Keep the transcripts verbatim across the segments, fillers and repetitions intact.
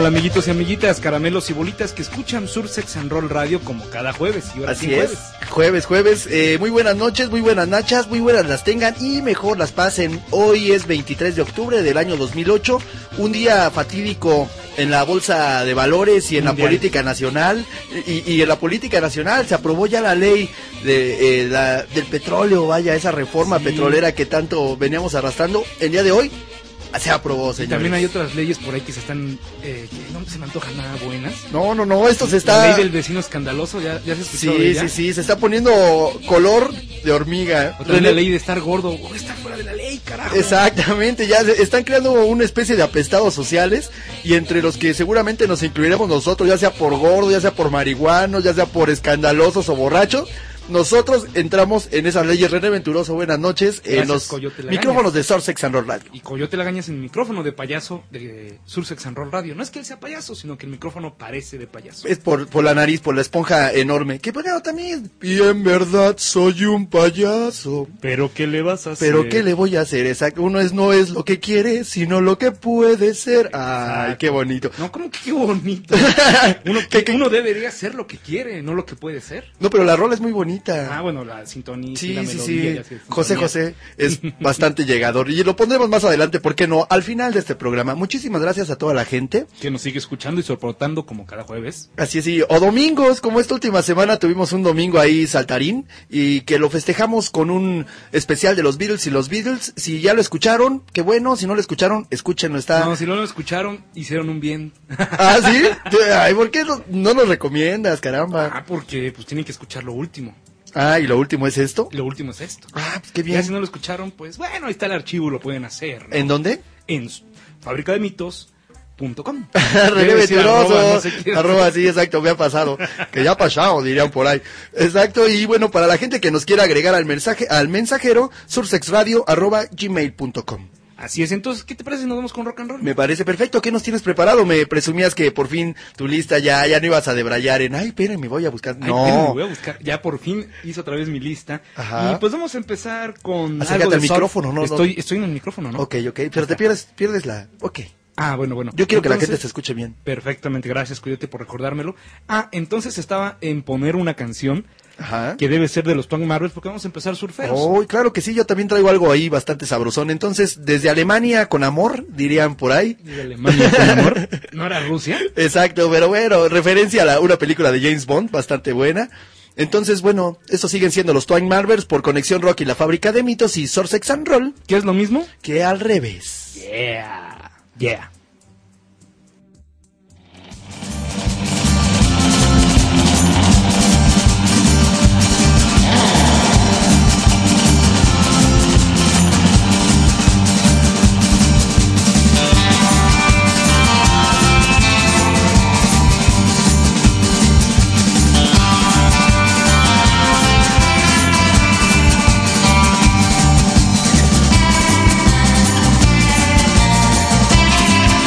amiguitos y amiguitas, caramelos y bolitas que escuchan Sursex and Roll Radio como cada jueves? Y ahora Así sí, es, jueves. jueves, jueves, eh, muy buenas noches, muy buenas nachas, muy buenas las tengan y mejor las pasen. Hoy es veintitrés de octubre del año dos mil ocho, un día fatídico en la bolsa de valores y en Mundial. La política nacional, y, y en la política nacional se aprobó ya la ley de, eh, la, del petróleo, vaya, esa reforma sí. petrolera que tanto veníamos arrastrando. El día de hoy se aprobó, señores. Y también hay otras leyes por ahí que se están, eh, que no se me antojan nada buenas. No, no, no, esto se está... La ley del vecino escandaloso, ya, ya se escuchó. Sí, de ella. sí, sí, se está poniendo color de hormiga. Otra vez la ley de estar gordo, oh, está fuera de la ley, carajo. Exactamente, ya se están creando una especie de apestados sociales, y entre los que seguramente nos incluiremos nosotros, ya sea por gordo, ya sea por marihuanos, ya sea por escandalosos o borrachos. Nosotros entramos en esas leyes. René Venturoso, buenas noches. En los micrófonos de Sursex and Roll Radio. Y Coyote Lagañas en el micrófono de payaso de Sursex and Roll Radio. No es que él sea payaso, sino que el micrófono parece de payaso. Es por, por la nariz, por la esponja enorme. Que bueno, también. Y en verdad soy un payaso. Pero ¿qué le vas a hacer? Pero ¿qué le voy a hacer? Exacto. Uno es, no es lo que quiere, sino lo que puede ser. Ay, exacto. Qué bonito. No, ¿cómo que qué bonito? uno, que, que, uno debería ser lo que quiere, no lo que puede ser. No, pero la rola es muy bonita. Ah, bueno, la sintonía, sí, la sí, melodía. Sí, sí. José José es bastante llegador y lo pondremos más adelante, ¿por qué no? Al final de este programa. Muchísimas gracias a toda la gente que nos sigue escuchando y soportando como cada jueves. Así es, sí. O domingos, como esta última semana tuvimos un domingo ahí saltarín y que lo festejamos con un especial de los Beatles y los Beatles. Si ya lo escucharon, qué bueno. Si no lo escucharon, escúchenlo. Está... No, si no lo escucharon, hicieron un bien. ¿Ah, sí? Ay, ¿por qué no, no nos recomiendas, caramba? Ah, porque pues tienen que escuchar lo último. Ah, ¿y lo último es esto? Lo último es esto. Ah, pues qué bien. Ya si no lo escucharon, pues bueno, ahí está el archivo, lo pueden hacer, ¿no? ¿En dónde? En fábrica de mitos punto com. René Venturoso, arroba, no sé arroba, sí, exacto, me ha pasado, que ya ha pasado, dirían por ahí. Exacto, y bueno, para la gente que nos quiera agregar al mensaje, al mensajero, sursexradio arroba gmail punto com. Así es, entonces, ¿qué te parece si nos vamos con rock and roll? Me parece perfecto. ¿Qué nos tienes preparado? Me presumías que por fin tu lista ya, ya no ibas a debrayar en, ay, espérenme, voy a buscar. Ay, no. Espérenme, voy a buscar. Ya por fin hice otra vez mi lista. Ajá. Y pues vamos a empezar con Acércate algo de al micrófono, ¿no? Estoy, estoy en el micrófono, ¿no? Ok, ok, pero te pierdes, pierdes la, ok. Ah, bueno, bueno. Yo quiero entonces, que la gente se escuche bien. Perfectamente, gracias, Coyote, por recordármelo. Ah, entonces estaba en poner una canción. Ajá. Que debe ser de los Twang Marvels, porque vamos a empezar surferos. Oh, claro que sí, yo también traigo algo ahí bastante sabrosón. Entonces, desde Alemania con amor, dirían por ahí. ¿Desde Alemania con amor? ¿No era Rusia? Exacto, pero bueno, referencia a la, una película de James Bond, bastante buena. Entonces, bueno, estos siguen siendo los Twang Marvels por Conexión Rock y la Fábrica de Mitos y Sursex and Roll. ¿Qué es lo mismo? Que al revés. Yeah, yeah. We'll be right back.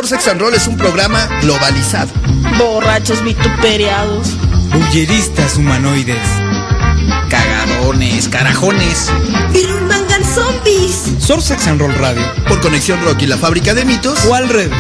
Sursex and Roll es un programa globalizado. Borrachos vituperiados. Bulleristas humanoides. Cagadones, carajones. Virus mangan zombies. Sursex and Roll Radio. Por Conexión Rock y la Fábrica de Mitos. O al revés.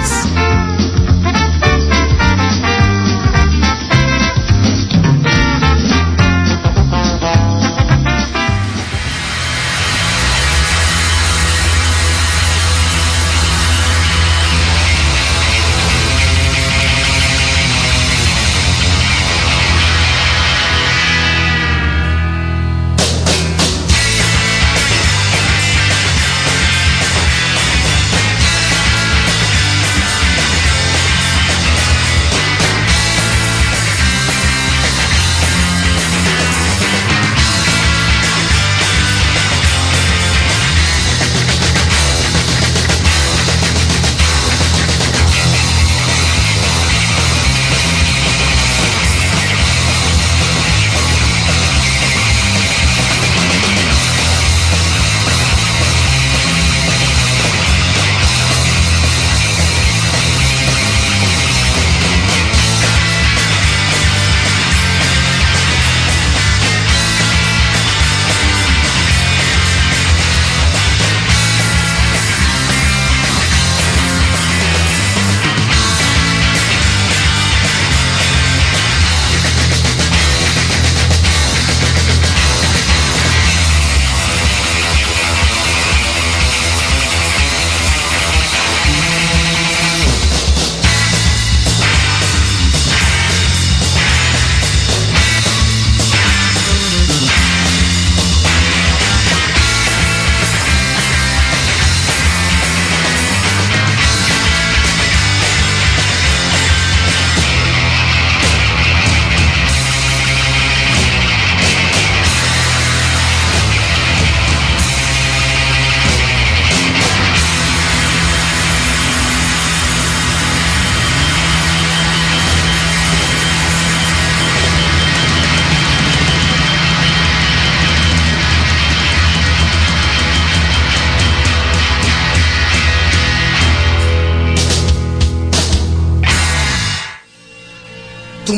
Tu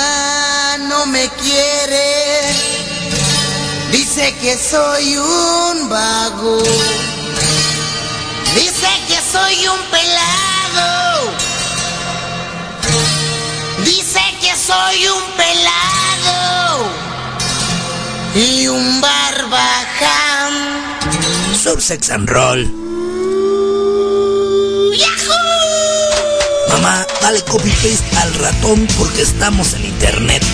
mamá no me quiere, dice que soy un vago, dice que soy un pelado, dice que soy un pelado y un barbaján. Sursex and Roll. Mamá, dale copy paste al ratón porque estamos en internet.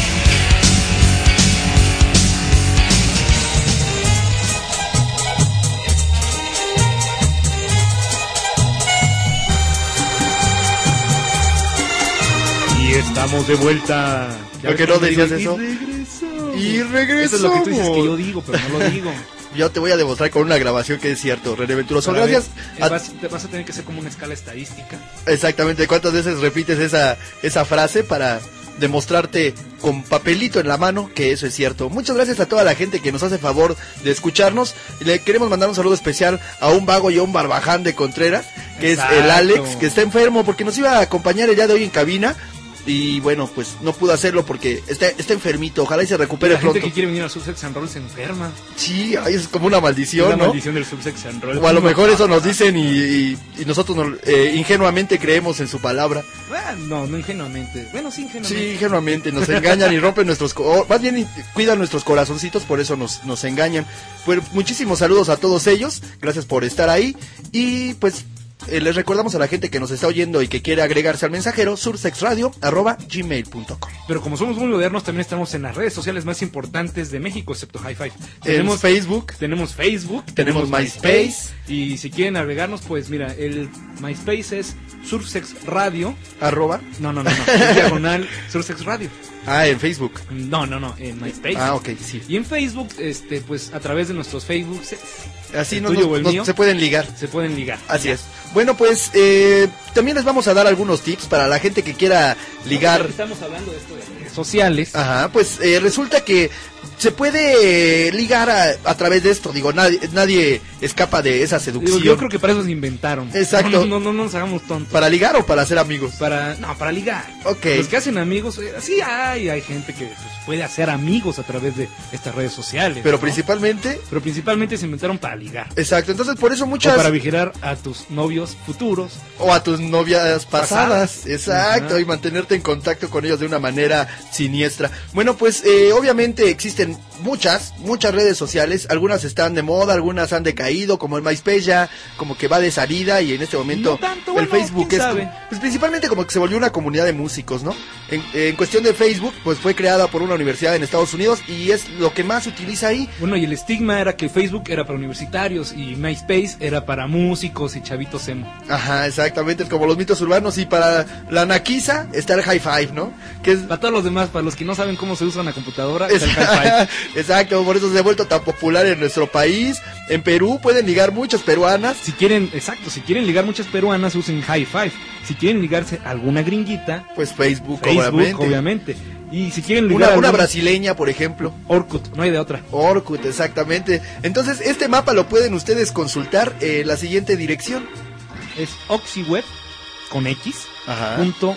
Y estamos de vuelta. ¿Por qué no decías eso? Y regresó. Eso es lo que tú dices que yo digo, pero no lo digo. Yo te voy a demostrar con una grabación que es cierto, René Venturoso. Pero Gracias. Ver, a... vas, vas a tener que hacer como una escala estadística. Exactamente. ¿Cuántas veces repites esa, esa frase para demostrarte con papelito en la mano que eso es cierto? Muchas gracias a toda la gente que nos hace favor de escucharnos. Le queremos mandar un saludo especial a un vago y a un barbaján de Contreras, que Exacto. es el Alex, que está enfermo porque nos iba a acompañar el día de hoy en cabina. Y bueno, pues no pudo hacerlo porque está, está enfermito. Ojalá y se recupere la pronto. La gente que quiere venir al Sursex and Roll se enferma. Sí, ay, es como una maldición, es una ¿no? maldición del Sursex and Roll. O a lo mejor eso nos dicen y, y, y nosotros nos, eh, ingenuamente creemos en su palabra. Bueno, no, no ingenuamente. Bueno, sí, ingenuamente. Sí, ingenuamente. Nos engañan y rompen nuestros... Co- más bien cuidan nuestros corazoncitos, por eso nos, nos engañan. Pues muchísimos saludos a todos ellos. Gracias por estar ahí. Y pues... Eh, les recordamos a la gente que nos está oyendo y que quiere agregarse al mensajero sursexradio arroba gmail punto com. Pero como somos muy modernos, también estamos en las redes sociales más importantes de México, excepto Hi-Fi. Tenemos en Facebook, tenemos Facebook, tenemos, tenemos MySpace, MySpace, y si quieren agregarnos, pues mira, el MySpace es sursexradio arroba no no no no es diagonal sursexradio. Ah, en Facebook. No, no, no, en MySpace. Ah, ok, sí. Y en Facebook, este, pues a través de nuestros Facebooks, así nos, nos, nos se pueden ligar. Se pueden ligar. Así ya. es. Bueno, pues eh, también les vamos a dar algunos tips para la gente que quiera ligar. Estamos hablando de esto de redes sociales. Ajá, pues eh, resulta que se puede ligar a, a través de esto. Digo, nadie, nadie escapa de esa seducción. Yo creo que para eso se inventaron. Exacto. No, no, no, no nos hagamos tontos. ¿Para ligar o para ser amigos? Para, no, para ligar. Ok. Los que hacen amigos, eh, sí hay, hay gente que pues, puede hacer amigos a través de estas redes sociales. Pero ¿no? principalmente... Pero principalmente se inventaron para ligar. Exacto, entonces por eso muchas... O para vigilar a tus novios futuros. O a tus novias pasadas. Pasadas. Exacto, Ajá. y mantenerte en contacto con ellos de una manera siniestra. Bueno, pues eh, obviamente existen muchas, muchas redes sociales. Algunas están de moda, algunas han decaído, como el MySpace ya como que va de salida, y en este momento No tanto, el bueno, Facebook quién es sabe. como- pues principalmente como que se volvió una comunidad de músicos, ¿no? En, en cuestión de Facebook, pues fue creada por una universidad en Estados Unidos y es lo que más se utiliza ahí. Bueno, y el estigma era que Facebook era para universitarios y MySpace era para músicos y chavitos emo. Ajá, exactamente, es como los mitos urbanos. Y para la naquiza está el high five, ¿no? Que es... Para todos los demás, para los que no saben cómo se usa una computadora, es el high five. Exacto, por eso se ha vuelto tan popular en nuestro país. En Perú pueden ligar muchas peruanas. Si quieren, exacto, si quieren ligar muchas peruanas, usen high five. Si quieren ligarse a alguna gringuita, Pues Facebook, Facebook, obviamente. obviamente. Y si quieren ligar Una, a una alguna- brasileña, por ejemplo. Orkut, no hay de otra. Orkut, exactamente. Entonces, este mapa lo pueden ustedes consultar en la siguiente dirección. Es oxyweb con X Ajá. punto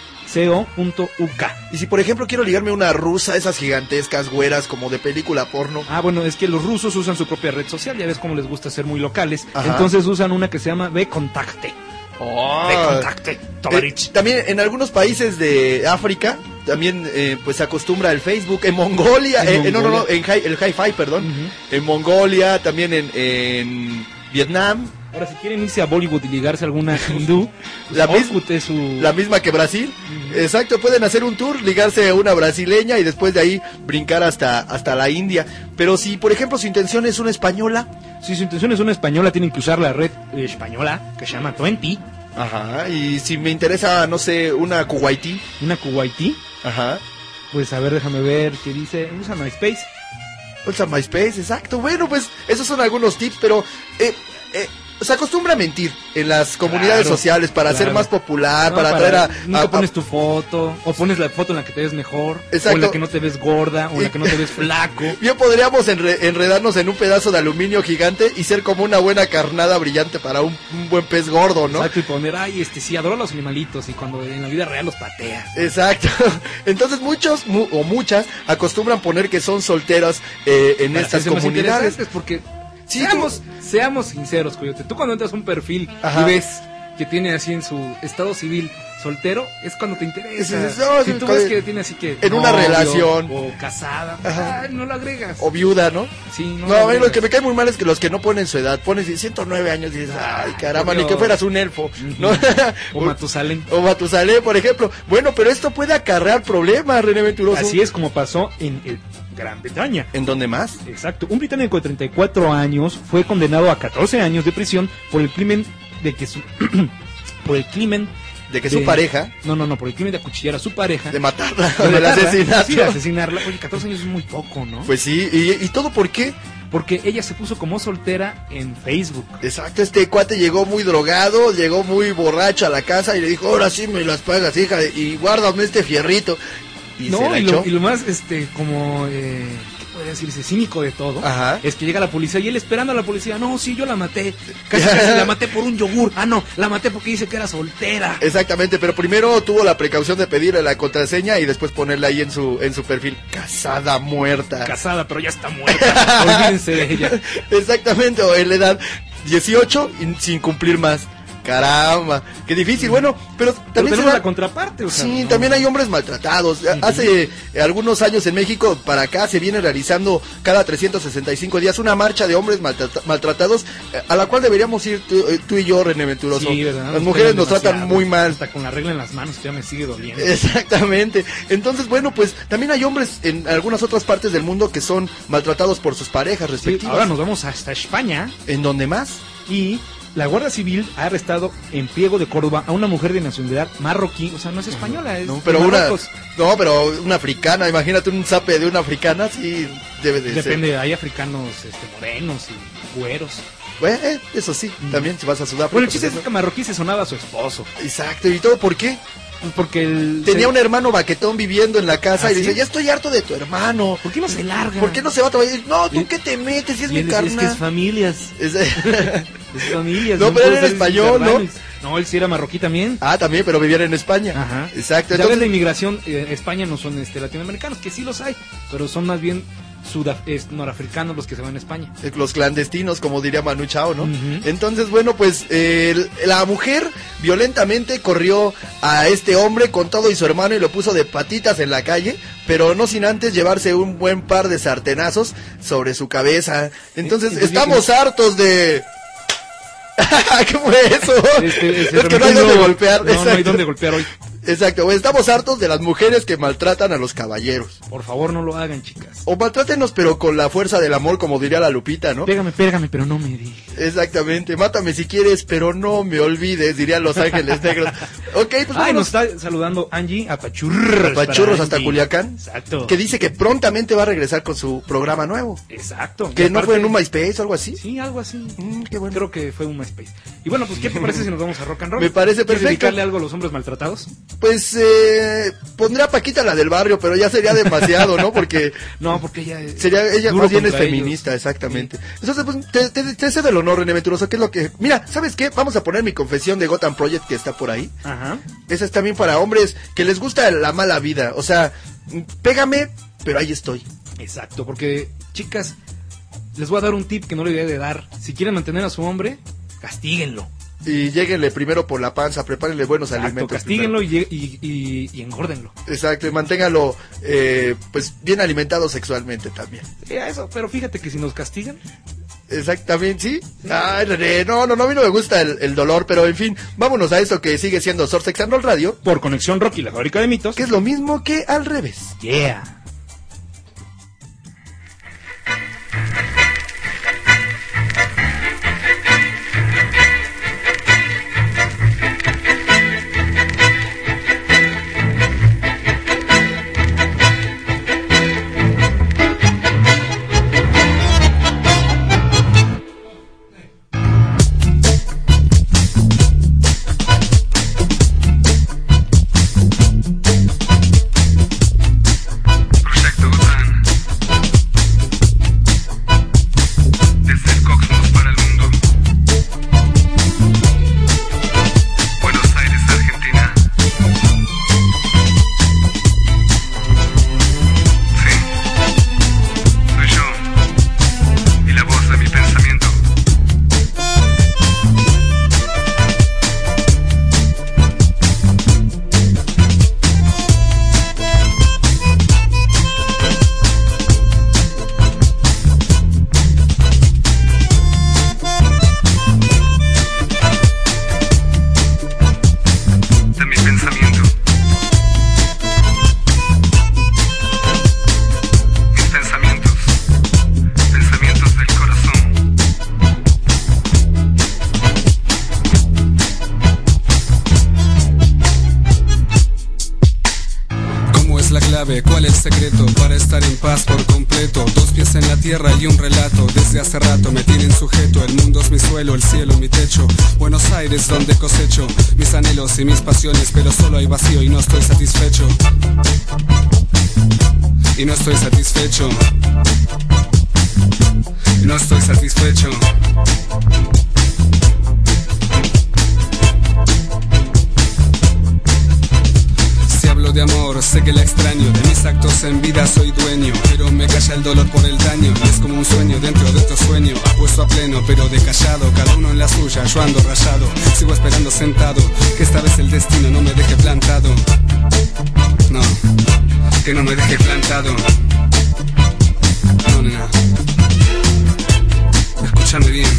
co punto uk. Y si, por ejemplo, quiero ligarme a una rusa, esas gigantescas güeras como de película porno. Ah, bueno, es que los rusos usan su propia red social, ya ves cómo les gusta ser muy locales. Ajá. Entonces usan una que se llama V-Contacte. V-Contacte, Eh, Tovarich. también en algunos países de África también eh, pues se acostumbra el Facebook. En Mongolia, En eh, eh, no, no, no, Mongolia. en hi- el Hi-Fi, perdón. Ujú. En Mongolia, también en, en Vietnam, Ahora, si quieren irse a Bollywood y ligarse a alguna hindú, pues La mis- Orkut es su... la misma que Brasil. Ujú. Exacto, pueden hacer un tour, ligarse a una brasileña y después de ahí brincar hasta, hasta la India. Pero si, por ejemplo, su intención es una española, Si su intención es una española, tienen que usar la red eh, española, que se llama veinte, ajá, y si me interesa, no sé, una kuwaití, una kuwaití, ajá, pues a ver, déjame ver qué dice. Usa MySpace. usa MySpace, exacto. Bueno, pues esos son algunos tips, pero eh, eh, se acostumbra a mentir en las comunidades Claro, sociales para claro. ser más popular, No, para atraer a... Nunca a- a- pones tu foto, o pones la foto en la que te ves mejor, Exacto. o en la que no te ves gorda, o en la que no te ves flaco. Bien podríamos enre- enredarnos en un pedazo de aluminio gigante y ser como una buena carnada brillante para un, un buen pez gordo, ¿no? Exacto, y poner, ay, este, sí, adoro a los animalitos, y cuando en la vida real los pateas. Exacto. Entonces muchos mu- o muchas acostumbran poner que son solteras eh, en Para estas hacerse más comunidades. interesantes, porque Sí, seamos, seamos sinceros, Coyote. Tú cuando entras a un perfil Ajá. y ves que tiene así en su estado civil soltero, es cuando te interesa. Sí, sí, no, si sí, tú cuando- ves que tiene así que en una novio relación. o casada, Ajá. ay, no lo agregas. O viuda, ¿no? Sí, no, No, lo a mí lo agregas. que me cae muy mal es que los que no ponen su edad, ponen ciento nueve años y dices, ay, caramba, por ni que Dios. fueras un elfo, ¿no? O Matusalén. O Matusalén, por ejemplo. Bueno, pero esto puede acarrear problemas, René Venturoso. Así es como pasó en el Gran Bretaña. ¿En dónde más? Exacto. Un británico de treinta y cuatro años fue condenado a catorce años de prisión por el crimen de que su por el crimen De que su pareja, No, no, no, por el crimen de acuchillar a su pareja. de matarla, o de del matarla. asesinato. Sí, de asesinarla. Oye, catorce años es muy poco, ¿no? Pues sí, y, y todo por qué. Porque ella se puso como soltera en Facebook. Exacto, este cuate llegó muy drogado, llegó muy borracho a la casa y le dijo, ahora sí me las pagas, hija, y guárdame este fierrito. Y se No, la y echó. lo, y lo más, este, como, eh, ¿qué puede decirse? Cínico de todo. Ajá. Es que llega la policía y él esperando a la policía. No, sí, yo la maté. Casi, casi la maté por un yogur. Ah, no, la maté porque dice que era soltera. Exactamente, pero primero tuvo la precaución de pedirle la contraseña y después ponerla ahí en su en su perfil, casada muerta. Casada, pero ya está muerta. Olvídense de ella. Exactamente, o en la edad dieciocho y sin cumplir más. Caramba, qué difícil. Bueno, pero Pero también se tenemos da- la contraparte, o sea, sí, no. también hay hombres maltratados. Hace algunos años en México para acá se viene realizando cada trescientos sesenta y cinco días una marcha de hombres maltrata- maltratados eh, a la cual deberíamos ir tú, eh, tú y yo, René Venturoso. Sí, ¿verdad? Las Nos mujeres pegan nos tratan demasiado. muy mal. Hasta con la regla en las manos ya me sigue doliendo. Exactamente. Entonces, bueno, pues también hay hombres en algunas otras partes del mundo que son maltratados por sus parejas Sí, respectivas. ahora nos vamos hasta España ¿En dónde más? y la Guardia Civil ha arrestado en Priego de Córdoba a una mujer de nacionalidad marroquí, o sea, no es española, es No, pero de una, Marruecos. no, pero una africana. Imagínate un zape de una africana, sí debe de ser. Depende, hay africanos este, morenos y güeros. Bueno, eh, eso sí, también si vas a Sudáfrica. Bueno, el chiste pues, es que Marroquí se sonaba a su esposo. Exacto, ¿y todo por qué? Porque el, Tenía se... un hermano baquetón viviendo en la casa ¿Ah, y le sí? dice, ya estoy harto de tu hermano. ¿Por qué no se larga? ¿Por qué no se va a trabajar? No, ¿tú ¿Y? qué te metes? Si es Y mi él carnal. Es que es familias. Es- Es familias. No, pero puedo él era ser español, ¿no? hermanos. No, él sí era marroquí también. Ah, también, pero vivían en España. Ajá. Exacto. Ya ves, Entonces, la inmigración, eh, España no son este, latinoamericanos, que sí los hay, pero son más bien sudaf es, norafricanos los que se van a España. los clandestinos, como diría Manu Chao, ¿no? Ujú. Entonces, bueno, pues eh, el- la mujer violentamente corrió a este hombre con todo y su hermano y lo puso de patitas en la calle, pero no sin antes llevarse un buen par de sartenazos sobre su cabeza. Entonces, Eh, eh, estamos hartos de... ¿Qué fue eso? Este, ese es que no hay remedio- donde golpear. No, no hay exacto. donde golpear hoy. Exacto, estamos hartos de las mujeres que maltratan a los caballeros. Por favor, no lo hagan, chicas. O maltrátenos, pero con la fuerza del amor, como diría la Lupita, ¿no? Pégame, pégame, pero no me di. Exactamente, mátame si quieres, pero no me olvides, dirían los ángeles negros. Ok, pues Ay, nos vámonos. está saludando Angie Apachurros. Apachurros para hasta Angie. Culiacán. Exacto. Que dice que prontamente va a regresar con su programa nuevo. Exacto. Que Y no aparte- fue en un MySpace o algo así. Sí, algo así. Mm, qué bueno. Creo que fue un MySpace. Y bueno, pues, ¿qué te parece si nos vamos a rock and roll? Me parece ¿Quieres perfecto. dedicarle algo a los hombres maltratados? Pues eh, pondré a Paquita la del barrio, pero ya sería demasiado, ¿no? Porque No, porque ella es sería ella duro más bien es contra feminista, ellos. exactamente. Entonces, pues, te, te, te cedo el honor, René Venturoso, que es lo que... Mira, ¿sabes qué? Vamos a poner mi confesión de Gotham Project que está por ahí. Ajá. Esa es también para hombres que les gusta la mala vida. O sea, pégame, pero ahí estoy. Exacto, porque, chicas, les voy a dar un tip que no le debía de dar. Si quieren mantener a su hombre, castíguenlo. Y lléguenle primero por la panza, prepárenle buenos Exacto, alimentos. castíguenlo y, y, y, y engórdenlo. primero. Exacto, y manténgalo, eh, pues, bien alimentado sexualmente también. Sí, a eso, pero fíjate que si nos castigan, Exactamente, ¿sí? Ay, René, no, no, no, a mí no me gusta el, el dolor, pero en fin, vámonos a esto que sigue siendo Source Sex and Roll Radio, por Conexión Rock y la Fábrica de Mitos. que es lo mismo que al revés. Yeah. Proyecto Gotham. Desde el Cosmos para el mundo. Buenos Aires, Argentina. Sí, soy yo. Y la voz de mi pensamiento. De mi pensamiento. Mis pensamientos. Pensamientos del corazón. ¿Cómo es la clave? ¿Cuál es el secreto? Para estar en paz por completo. Dos pies en la tierra y un relato. Desde hace rato me tienen sujeto. El mundo es mi suelo, el cielo mi techo. Buenos Aires donde cosecho mis anhelos y mis pasiones, pero solo hay vacío y no estoy satisfecho. Y no estoy satisfecho. Y no estoy satisfecho. Si hablo de amor, sé que la extraño. De mis actos en vida soy dueño, pero me calla el dolor por el daño. Es como un sueño dentro de otro sueño, apuesto a pleno pero de callado. Cada uno en la suya, yo ando rayado. Sigo esperando sentado, que esta vez el destino no me deje plantado. No, que no me deje plantado. No, nena, escúchame bien.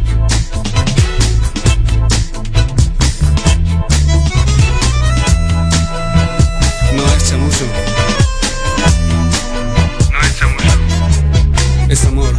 No es chamullo, No es chamullo. es amor.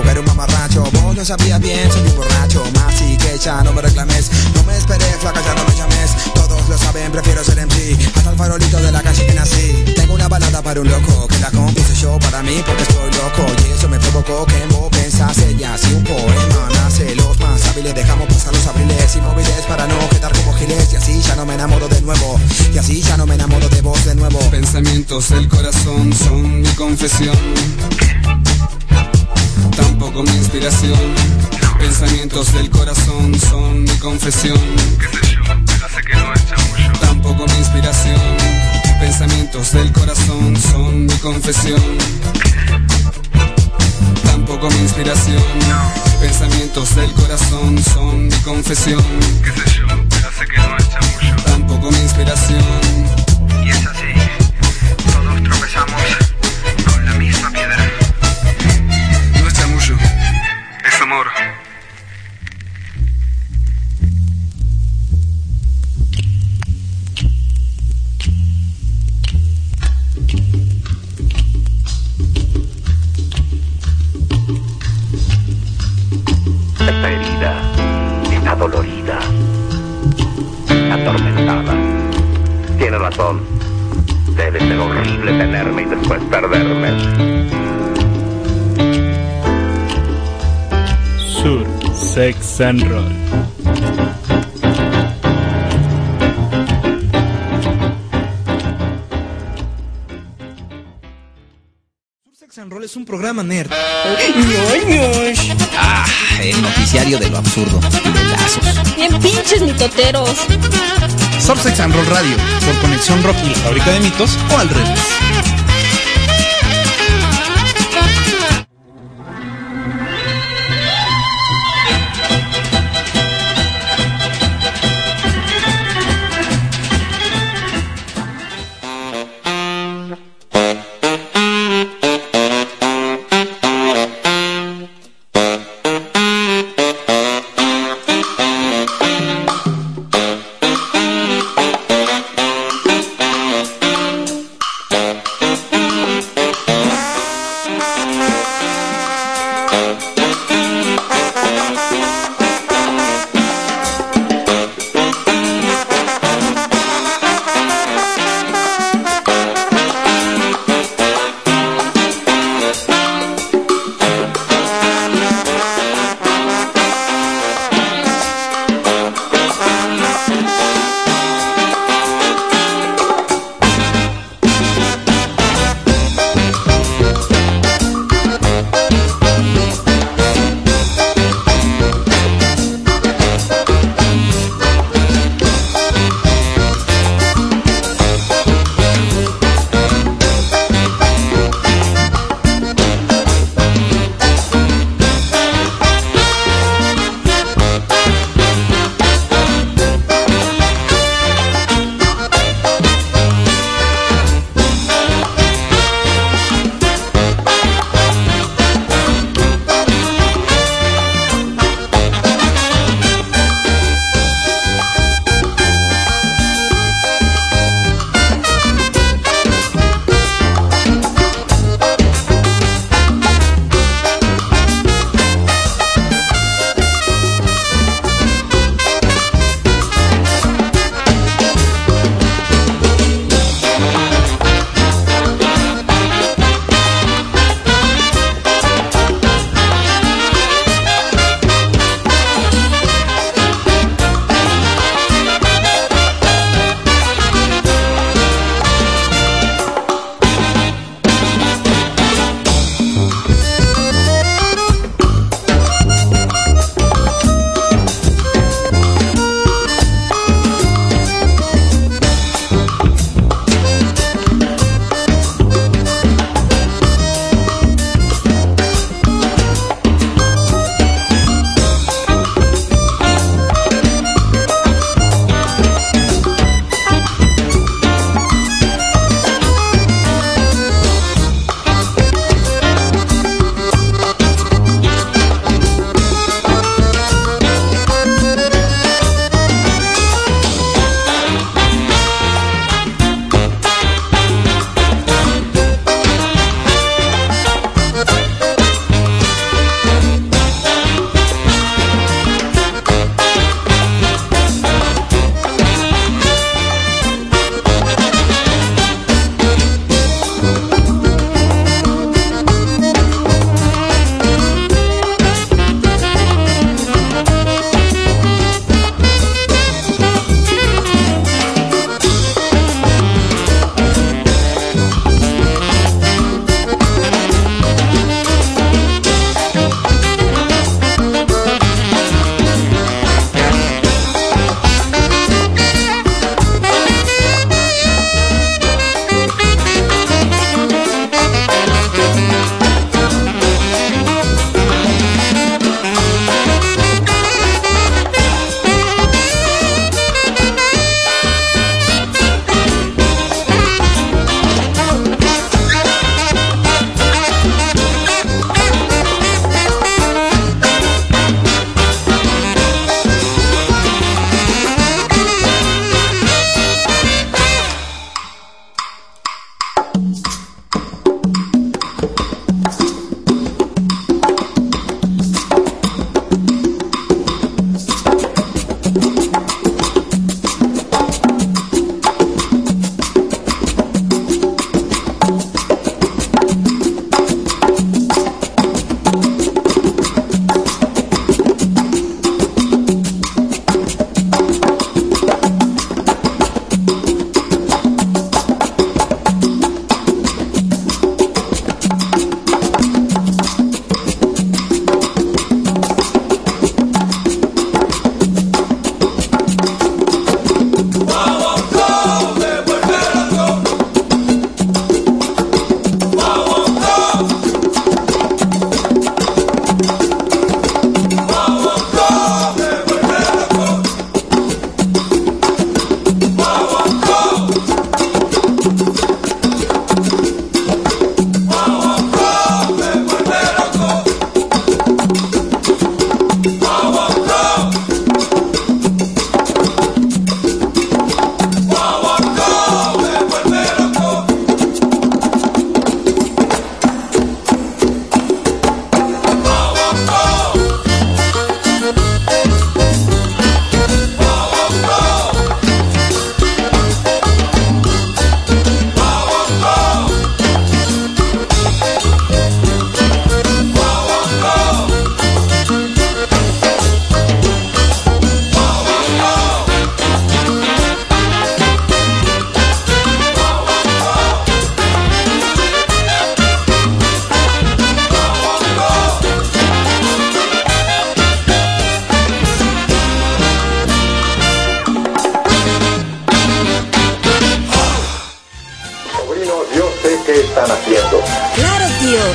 yo era un mamarracho. Vos no sabías bien, soy un borracho. Más y que ya no me reclames. No me esperes, flaca, ya no me llames. Todos lo saben, prefiero ser M C. Hasta el farolito de la calle que nací. Tengo una balada para un loco, que la compuse yo para mí porque estoy loco. Y eso me provocó que vos pensase. Y así un poema nace. Los más hábiles dejamos pasar los abriles y móviles para no quedar como giles. Y así ya no me enamoro de nuevo. Y así ya no me enamoro de vos de nuevo. Pensamientos del corazón son mi confesión. Tampoco mi inspiración. Pensamientos del corazón son mi confesión. Qué sé yo, pero sé que no es chamullo. Tampoco mi inspiración. Pensamientos del corazón son mi confesión. Tampoco mi inspiración. Pensamientos del corazón son mi confesión. Qué sé yo, pero sé que no es chamullo. Tampoco mi inspiración. Y es así, todos tropezamos con la misma piedra. No es chamullo, Es amor. Esta herida está dolorida, atormentada. Tiene razón. Debe ser horrible tenerme y después perderme. Sur, Sex and Roll. Sex and Roll es un programa nerd. Ah, el noticiario de lo absurdo y de lazos. Bien pinches mitoteros. Subsex and Roll Radio. Por Conexión Rock y la Fábrica de Mitos. O al revés.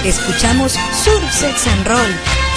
Escuchamos Sur Sex and Roll.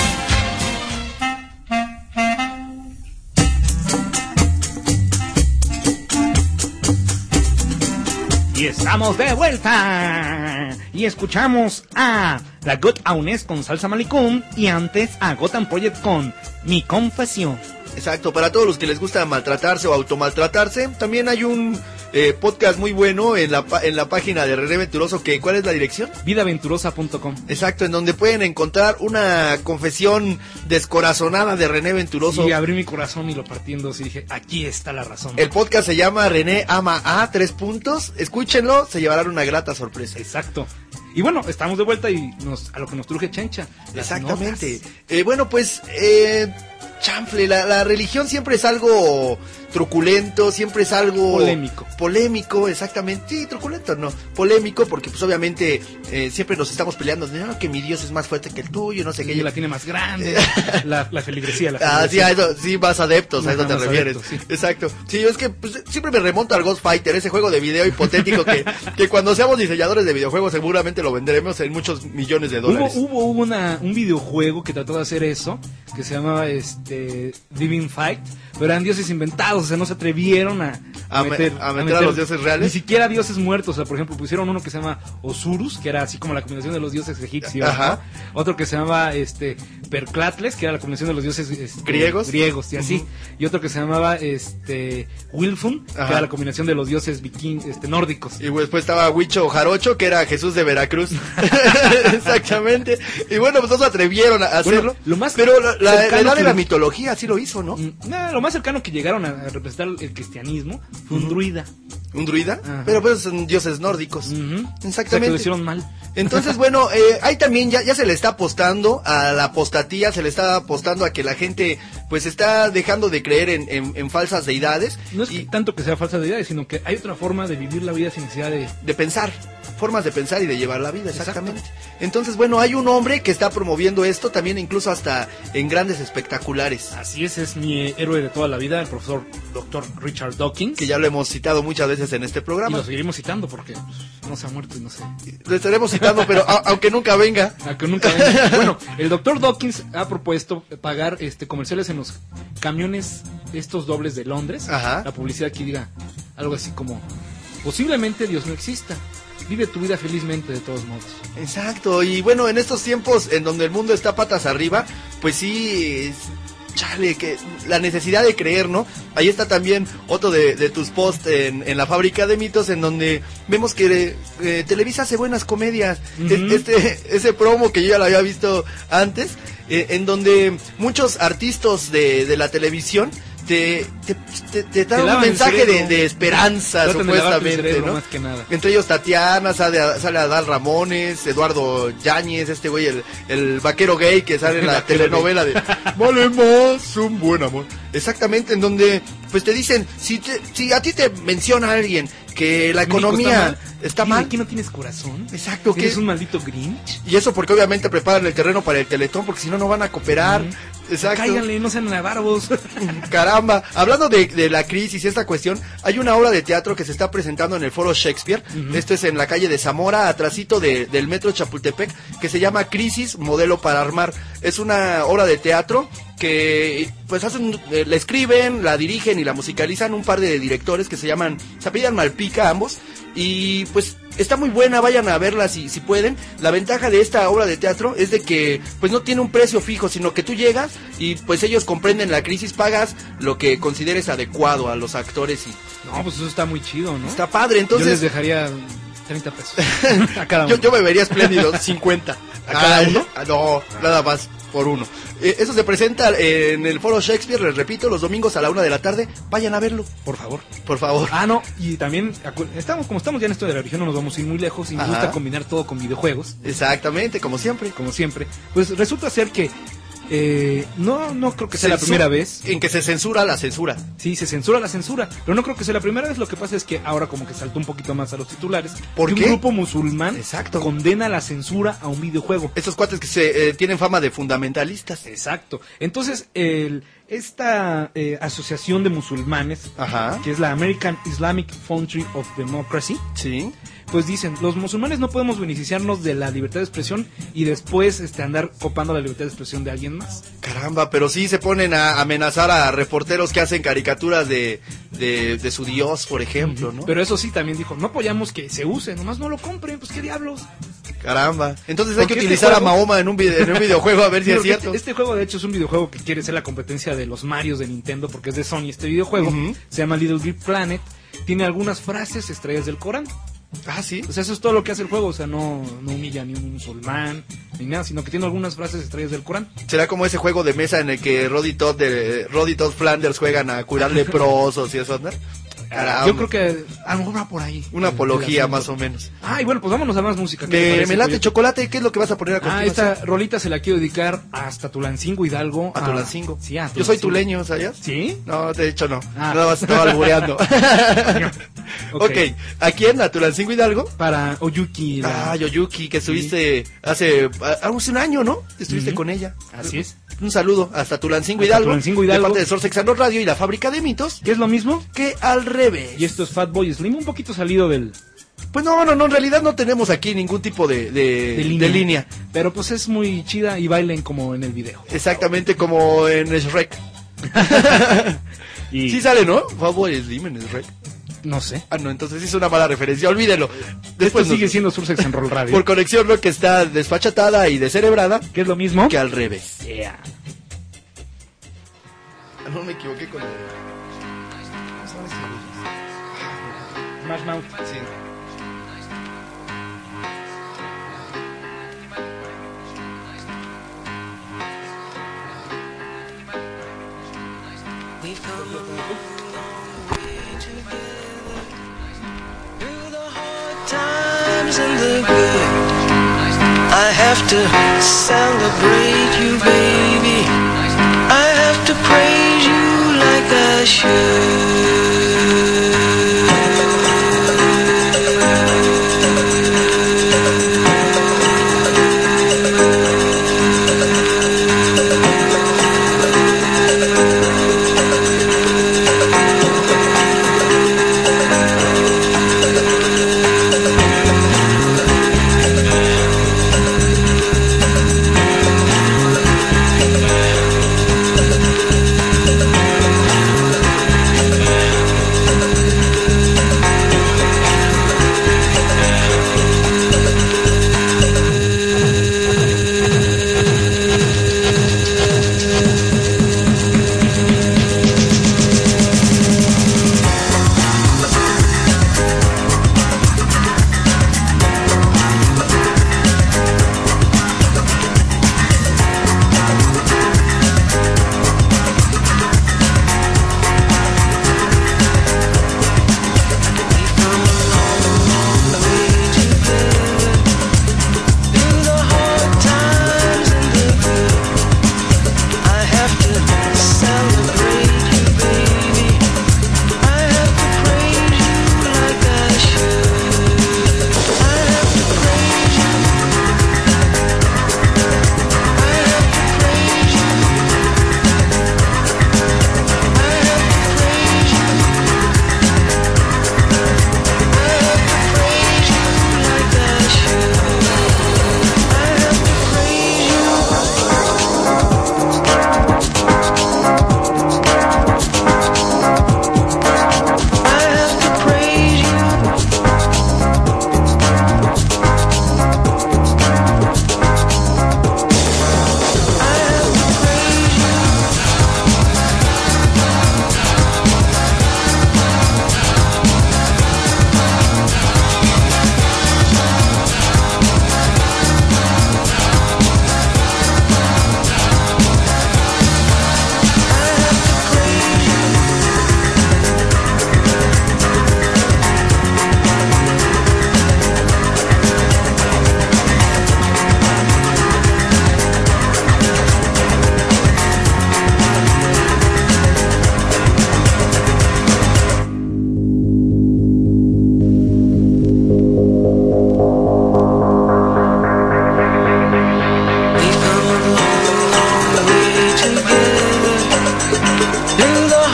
Y estamos de vuelta. Y escuchamos a la Got Aunes con Salsa Malicón. Y antes a Gotham Project con Mi Confesión. Exacto, para todos los que les gusta maltratarse o automaltratarse, también hay un eh, podcast muy bueno en la en la página de René Venturoso, que ¿cuál es la dirección? vida venturosa punto com. Exacto, en donde pueden encontrar una confesión descorazonada de René Venturoso. Y abrí mi corazón y lo partí en dos y dije, aquí está la razón. El podcast se llama René Ama A, tres puntos, escúchenlo, se llevarán una grata sorpresa. Exacto. Y bueno, estamos de vuelta y nos, a lo que nos truje Chencha. Exactamente. Eh, bueno, pues, eh, chanfle, la, la religión siempre es algo truculento, siempre es algo... Polémico. Polémico, exactamente. Sí, truculento, no. Polémico, porque pues obviamente eh, siempre nos estamos peleando. No, que mi Dios es más fuerte que el tuyo, no sé qué. Y la tiene más grande. la, la feligresía, la feligresía. Ah, sí, a eso, sí, más adeptos, a eso te más refieres. adeptos, sí. Exacto. Sí, es que pues, siempre me remonto al Ghost Fighter, ese juego de video hipotético que, que cuando seamos diseñadores de videojuegos seguramente lo venderemos en muchos millones de dólares. Hubo, hubo una, un videojuego que trató de hacer eso, que se llamaba este Divine Fight, pero eran dioses inventados, o sea, no se atrevieron a, a, a, meter, me, a, meter, a meter a los dioses reales. Ni siquiera dioses muertos, o sea, por ejemplo, pusieron uno que se llama Osurus, que era así como la combinación de los dioses egipcios, ¿no? Otro que se llamaba este Perclatles, que era la combinación de los dioses este, griegos, griegos y así, uh-huh. Y otro que se llamaba este Wilfun, Ajá. que era la combinación de los dioses vikingos, este nórdicos. Y después estaba Huicho Jarocho, que era Jesús de Veracruz. Exactamente. Y bueno, pues no se atrevieron a hacerlo. Bueno, lo más pero la, la, la edad de la mitología sí lo hizo, ¿no? No, lo más cercano que llegaron a representar el cristianismo fue un uh-huh. druida. ¿Un druida? Ajá. Pero pues son dioses nórdicos. Uh-huh. Exactamente. O sea, que lo hicieron mal. Entonces, bueno, eh, ahí también ya, ya se le está apostando a la apostatía, se le está apostando a que la gente pues está dejando de creer en, en, en falsas deidades. No es y, que tanto que sea falsas deidades, sino que hay otra forma de vivir la vida sin necesidad de... De pensar, formas de pensar y de llevar la vida, exactamente. Exacto. Entonces, bueno, hay un hombre que está promoviendo esto también incluso hasta en grandes espectaculares. Así es, es mi héroe de toda la vida, el profesor doctor Richard Dawkins. Que ya lo hemos citado muchas veces en este programa. Y lo seguiremos citando porque pues, no se ha muerto y no sé. Lo estaremos citando, pero a, aunque nunca venga. Aunque nunca venga. Bueno, el doctor Dawkins ha propuesto pagar este comerciales en los camiones estos dobles de Londres. Ajá. La publicidad aquí diga algo así como, posiblemente Dios no exista. Vive tu vida felizmente de todos modos. Exacto, y bueno, en estos tiempos en donde el mundo está patas arriba, pues sí, es, chale, que la necesidad de creer, ¿no? Ahí está también otro de, de tus posts en, en la Fábrica de Mitos, en donde vemos que eh, Televisa hace buenas comedias. Uh-huh. Este, ese promo que yo ya lo había visto antes, eh, en donde muchos artistas de, de la televisión te, te, te, te dan te un mensaje de, de esperanza, Tratan supuestamente, de cerebro, ¿no? Más que nada. Entre ellos Tatiana, sale, sale Adal Ramones, Eduardo Yáñez, este güey, el, el vaquero gay que sale en la telenovela gay. de Vale más un buen amor. Exactamente, en donde pues te dicen, si, te, si a ti te menciona alguien que la economía está mal, aquí no tienes corazón. Exacto, que eres un maldito Grinch. Y eso porque obviamente preparan el terreno para el Teletón, porque si no no van a cooperar. Mm. Exacto. Cáiganle, no sean avarbos. Caramba, hablando de, de la crisis y esta cuestión, hay una obra de teatro que se está presentando en el Foro Shakespeare. Uh-huh. Esto es en la calle de Zamora, atrasito de, del metro Chapultepec, que se llama Crisis, modelo para armar. Es una obra de teatro que pues hacen, eh, la escriben, la dirigen y la musicalizan un par de directores que se llaman, se apellidan Malpica ambos, y pues está muy buena, vayan a verla si, si pueden. La ventaja de esta obra de teatro es de que pues no tiene un precio fijo, sino que tú llegas y pues ellos comprenden la crisis, pagas lo que consideres adecuado a los actores y... No, pues eso está muy chido, ¿no? Está padre, entonces... Yo les dejaría treinta pesos a cada uno. Yo, yo me vería espléndido, cincuenta. ¿A cada ah, uno? No, nada más. Por uno. Eh, eso se presenta en el Foro Shakespeare, les repito, los domingos a la una de la tarde. Vayan a verlo. Por favor. Por favor. Ah, no, y también, estamos como estamos ya en esto de la religión, no nos vamos a ir muy lejos y nos Ajá. gusta combinar todo con videojuegos. Exactamente, como siempre. Como siempre. Pues resulta ser que Eh, no, no creo que sea Censur- la primera vez. En que se censura la censura. Sí, se censura la censura, pero no creo que sea la primera vez. Lo que pasa es que ahora como que saltó un poquito más a los titulares. ¿Por qué? Un grupo musulmán Exacto. condena la censura a un videojuego. Estos cuates que se eh, tienen fama de fundamentalistas. Exacto. Entonces, el, esta eh, asociación de musulmanes, Ajá. que es la American Islamic Foundry of Democracy, sí, pues dicen, los musulmanes no podemos beneficiarnos de la libertad de expresión y después este andar copando la libertad de expresión de alguien más. Caramba, pero sí se ponen a amenazar a reporteros que hacen caricaturas de, de, de su Dios, por ejemplo, ¿no? Pero eso sí, también dijo, no apoyamos que se use, nomás no lo compren, pues qué diablos. Caramba, entonces hay que Porque utilizar este juego... a Mahoma en un, video, en un videojuego a ver si es cierto. Este, este juego de hecho es un videojuego que quiere ser la competencia de los Marios de Nintendo porque es de Sony este videojuego, uh-huh. Se llama Little Big Planet, tiene algunas frases extraídas del Corán. Ah, sí. O sea, eso es todo lo que hace el juego, o sea, no, no humilla ni un musulmán ni nada, sino que tiene algunas frases extraídas del Corán. ¿Será como ese juego de mesa en el que Roddy Todd, de, Roddy Todd Flanders juegan a curar leprosos y eso, ¿no? Caramba. Yo creo que a lo mejor va por ahí. Una apología más o menos. Ah, y bueno, pues vámonos a más música. Me, me late chocolate, ¿qué es lo que vas a poner a continuación? Ah, esta rolita se la quiero dedicar hasta Tulancingo Hidalgo. ¿A Tulancingo? Sí, a Tulancingo. Yo soy tuleño, ¿sabías? ¿Sí? No, de hecho no. Ah. No, estaba albureando. Okay. ok, ¿a quién? ¿A Tulancingo Hidalgo? Para Oyuki. La... Ah, Oyuki, que estuviste sí. hace, hace un año, ¿no? Estuviste uh-huh. con ella. Así es. Un saludo hasta Tulancingo Hidalgo, Tulancingo Hidalgo, de parte de Sorsex and Roll Radio y la Fábrica de Mitos, que es lo mismo que al revés. Y esto es Fatboy Slim, un poquito salido del... Pues no, no, no, en realidad no tenemos aquí ningún tipo de, de, de, línea. de línea. Pero pues es muy chida y bailen como en el video. Exactamente como en Shrek. y... Sí sale, ¿no? Fatboy Slim en Shrek. No sé. Ah, no, entonces es una mala referencia, olvídelo. Después sigue nos... siendo Sursex and Roll Radio. Por conexión Rock, que está desfachatada y descerebrada. Que es lo mismo que al revés. Yeah. No me equivoqué con el... Smash Mouth. Sí. And the good, I have to celebrate you, baby. I have to praise you like I should.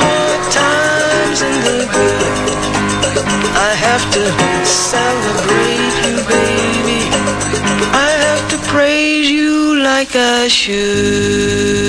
have to celebrate. I should.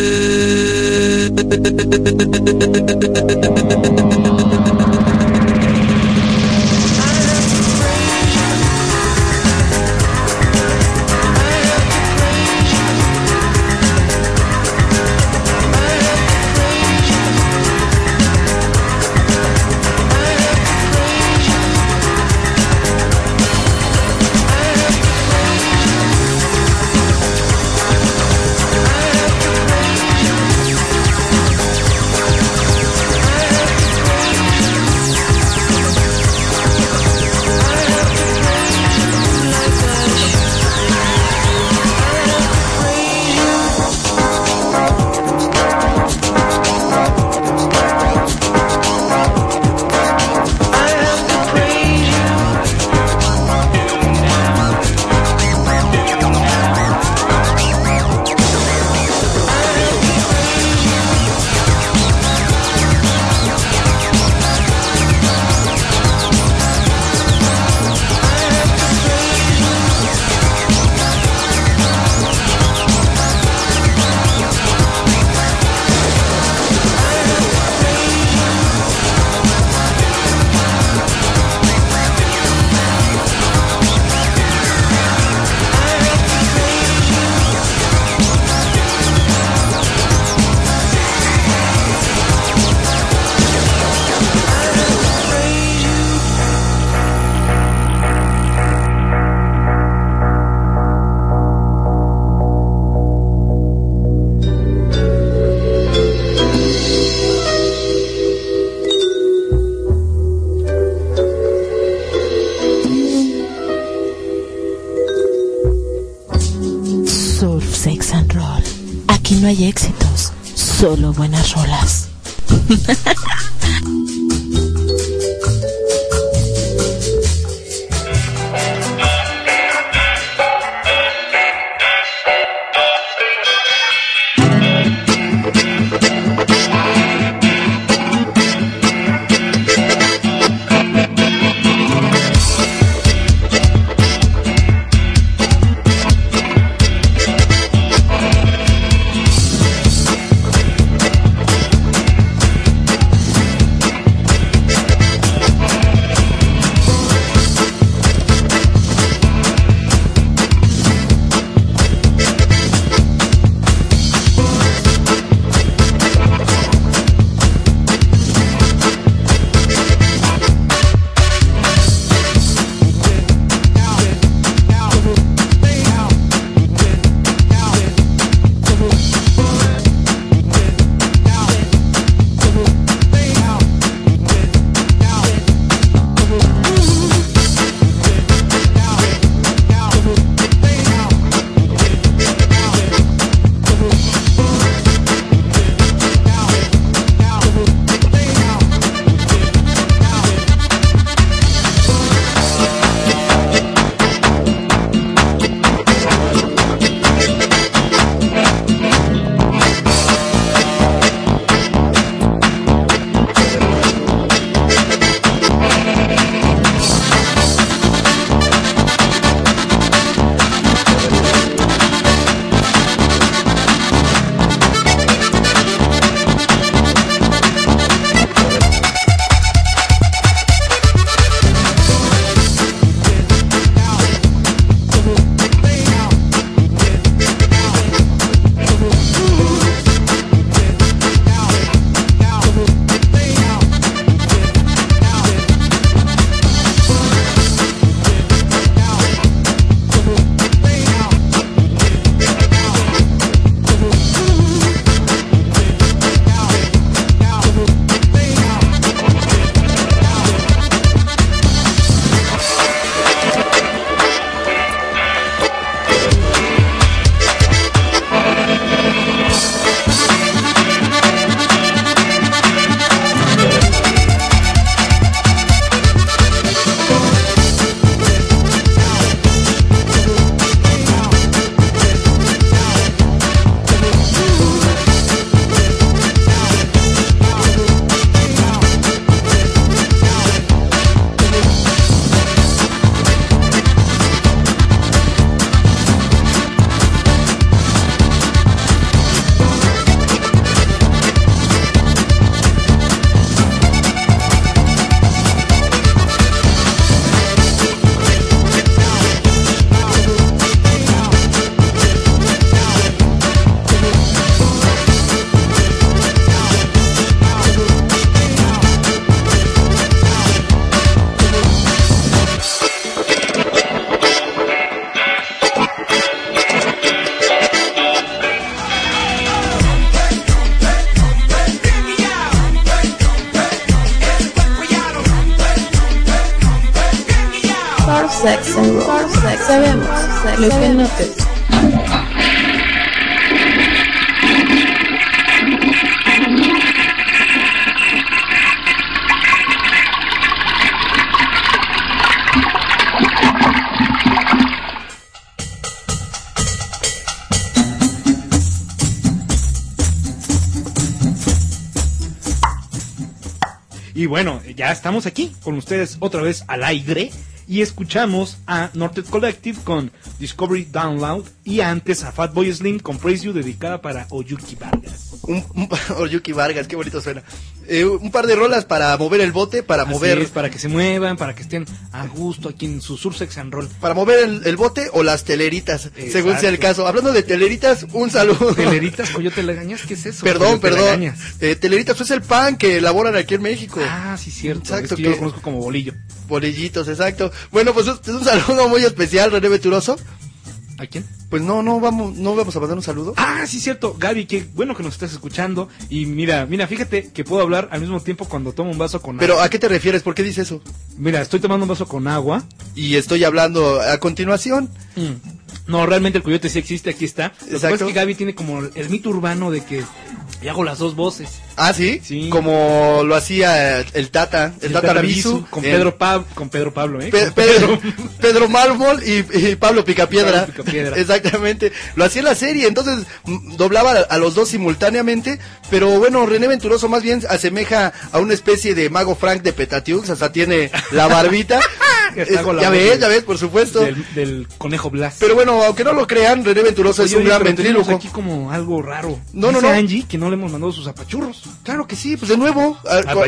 No hay éxitos, solo buenas rolas. sex and roll. Sabemos lo que no te gusta. Y bueno, ya estamos aquí con ustedes otra vez al aire y escuchamos a Norted Collective con Discovery Download y antes a Fatboy Slim con Praise You, dedicada para Oyuki Vargas. Un, un, Oyuki Vargas, qué bonito suena. Eh, un par de rolas para mover el bote, para Así mover... es, para que se muevan, para que estén a gusto aquí en su Sur Sex and Roll. Para mover el, el bote o las teleritas, Exacto. Según sea el caso. Hablando de teleritas, un saludo. ¿Teleritas, Coyote Lagañas? ¿Qué es eso? Perdón, Coyote perdón. Lagañas. Eh, teleritas es el pan que elaboran aquí en México. Ah, sí, cierto. Exacto, Es que que... yo lo conozco como bolillo. Bolillitos, exacto. Bueno, pues es un saludo muy especial, René Venturoso. ¿A quién? Pues no, no vamos, no vamos a mandar un saludo. Ah, sí, cierto, Gaby, qué bueno que nos estás escuchando. Y mira, mira, fíjate que puedo hablar al mismo tiempo cuando tomo un vaso con Pero agua. ¿a qué te refieres? ¿Por qué dices eso? Mira, estoy tomando un vaso con agua. Y estoy hablando a continuación. Mm. No, realmente el coyote sí existe, aquí está. Lo que pasa es que Gaby tiene como el mito urbano de que y hago las dos voces. ¿Ah, sí? Sí. Como lo hacía el Tata, el, el Tata, Tata Arbizu. Con el... Pedro Pab con Pedro Pablo, ¿eh? Pe Pedro, Pedro Mármol y, y Pablo Picapiedra. Pablo Picapiedra. Exactamente. Lo hacía en la serie, entonces m, doblaba a, a los dos simultáneamente. Pero bueno, René Venturoso más bien asemeja a una especie de Mago Frank de Petatiux, hasta tiene la barbita. es, ya ves, del, ya ves, por supuesto. Del, del conejo Blas. Pero bueno, aunque no lo crean, René Venturoso Oye, es un gran ventríloco. aquí como algo raro. No, Dice no, no. Angie que no le hemos mandado sus apachurros. Claro que sí, pues de nuevo.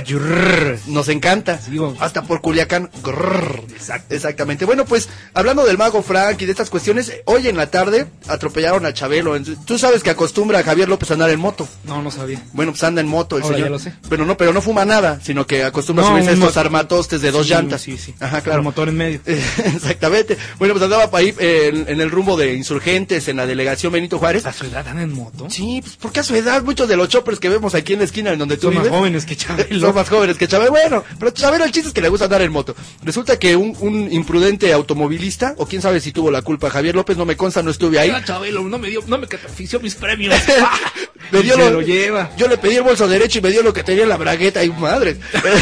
Nos encanta. Sí, hasta por Culiacán. Exacto. Exactamente. Bueno, pues hablando del Mago Frank y de estas cuestiones, hoy en la tarde atropellaron a Chabelo. Tú sabes que acostumbra a Javier López a andar en moto. No, no sabía. Bueno, pues anda en moto el Ahora señor. Ya lo sé. Pero no, pero no fuma nada, sino que acostumbra no, a subirse a estos armatostes de dos sí, llantas. Sí, sí. Ajá, claro. El motor en medio. Exactamente. Bueno, pues andaba para ahí en, en el rumbo de Insurgentes, en la delegación Benito Juárez. ¿A su edad andan en moto? Sí, pues porque a su edad muchos de los choppers que vemos aquí en la esquina en donde tú Son vives, más jóvenes que Chabelo. Son más jóvenes que Chabelo. Bueno, pero Chabelo el chiste es que le gusta andar en moto. Resulta que un, un imprudente automovilista, o quién sabe si tuvo la culpa, Javier López, no me consta, no estuve ahí. Ah, Chabelo, no me dio, no me catafició mis premios. me dio lo, lo, lo lleva. Yo le pedí el bolso derecho y me dio lo que tenía en la bragueta y madre.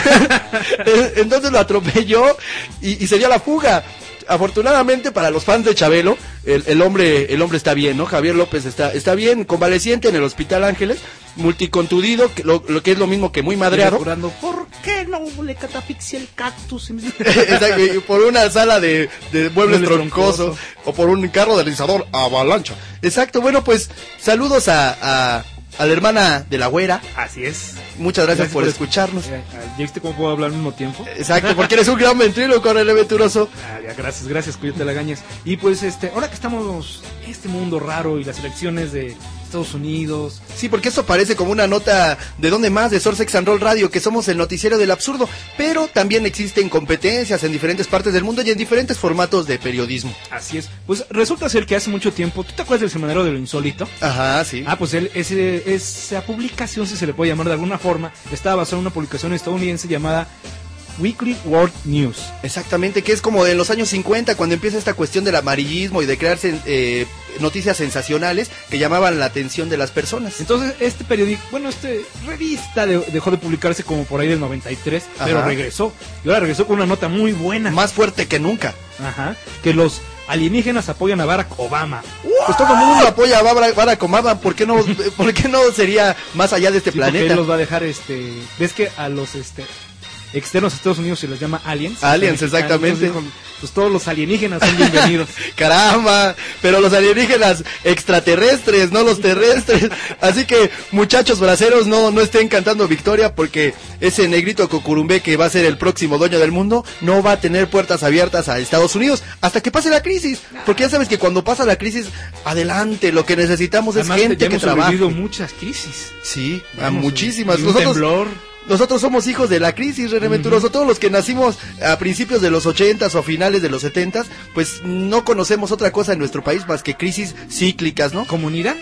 Entonces lo atropelló y, y se dio a la fuga. Afortunadamente para los fans de Chabelo, el, el hombre el hombre está bien, ¿no? Javier López está está bien, convaleciente en el Hospital Ángeles, multicontudido, que lo, lo que es lo mismo que muy madreado. Jurando, ¿por qué no le catafixia el cactus? Exacto, por una sala de, de muebles troncosos, troncoso, o por un carro deslizador avalancha. Exacto, bueno, pues saludos a... a a la hermana de la güera. Así es. Muchas gracias, gracias por, por escucharnos. ¿Ya viste cómo puedo hablar al mismo tiempo? Exacto, porque eres un gran ventríloco, René Venturoso. Ah, ya, gracias, gracias, Coyote Lagañas. Y pues, este, ahora que estamos en este mundo raro y las elecciones de Estados Unidos. Sí, porque esto parece como una nota de dónde más, de Source Sex and Roll Radio, que somos el noticiero del absurdo, pero también existen competencias en diferentes partes del mundo y en diferentes formatos de periodismo. Así es. Pues resulta ser que hace mucho tiempo, ¿tú te acuerdas del Semanario de lo Insólito? Ajá, sí. Ah, pues él, ese, esa publicación, si se le puede llamar de alguna forma, estaba basada en una publicación estadounidense llamada Weekly World News. Exactamente, que es como de los años cincuenta, cuando empieza esta cuestión del amarillismo y de crearse eh, noticias sensacionales que llamaban la atención de las personas. Entonces este periódico, bueno, este revista de, dejó de publicarse como por ahí del noventa y tres, Ajá. pero regresó. Y ahora regresó con una nota muy buena. Más fuerte que nunca. Ajá, que los alienígenas apoyan a Barack Obama. Pues todo el mundo apoya a Barack Obama, ¿por qué no, por qué no sería más allá de este sí, planeta? Porque él los va a dejar, este, ves que a los, este... externos a Estados Unidos se les llama aliens. Aliens, exactamente. Entonces, pues todos los alienígenas son bienvenidos. Caramba, pero los alienígenas extraterrestres, no los terrestres. Así que, muchachos braceros, no, no estén cantando victoria, porque ese negrito Cocurumbé que va a ser el próximo dueño del mundo no va a tener puertas abiertas a Estados Unidos hasta que pase la crisis. Porque ya sabes que cuando pasa la crisis, adelante, lo que necesitamos Además, es gente ya que hemos trabaje. Hemos muchas crisis. Sí, a muchísimas. Un Nosotros, temblor. Nosotros somos hijos de la crisis, René Venturoso. Uh-huh. Todos los que nacimos a principios de los ochentas o a finales de los setentas, pues no conocemos otra cosa en nuestro país más que crisis cíclicas, ¿no? ¿Como en Irán?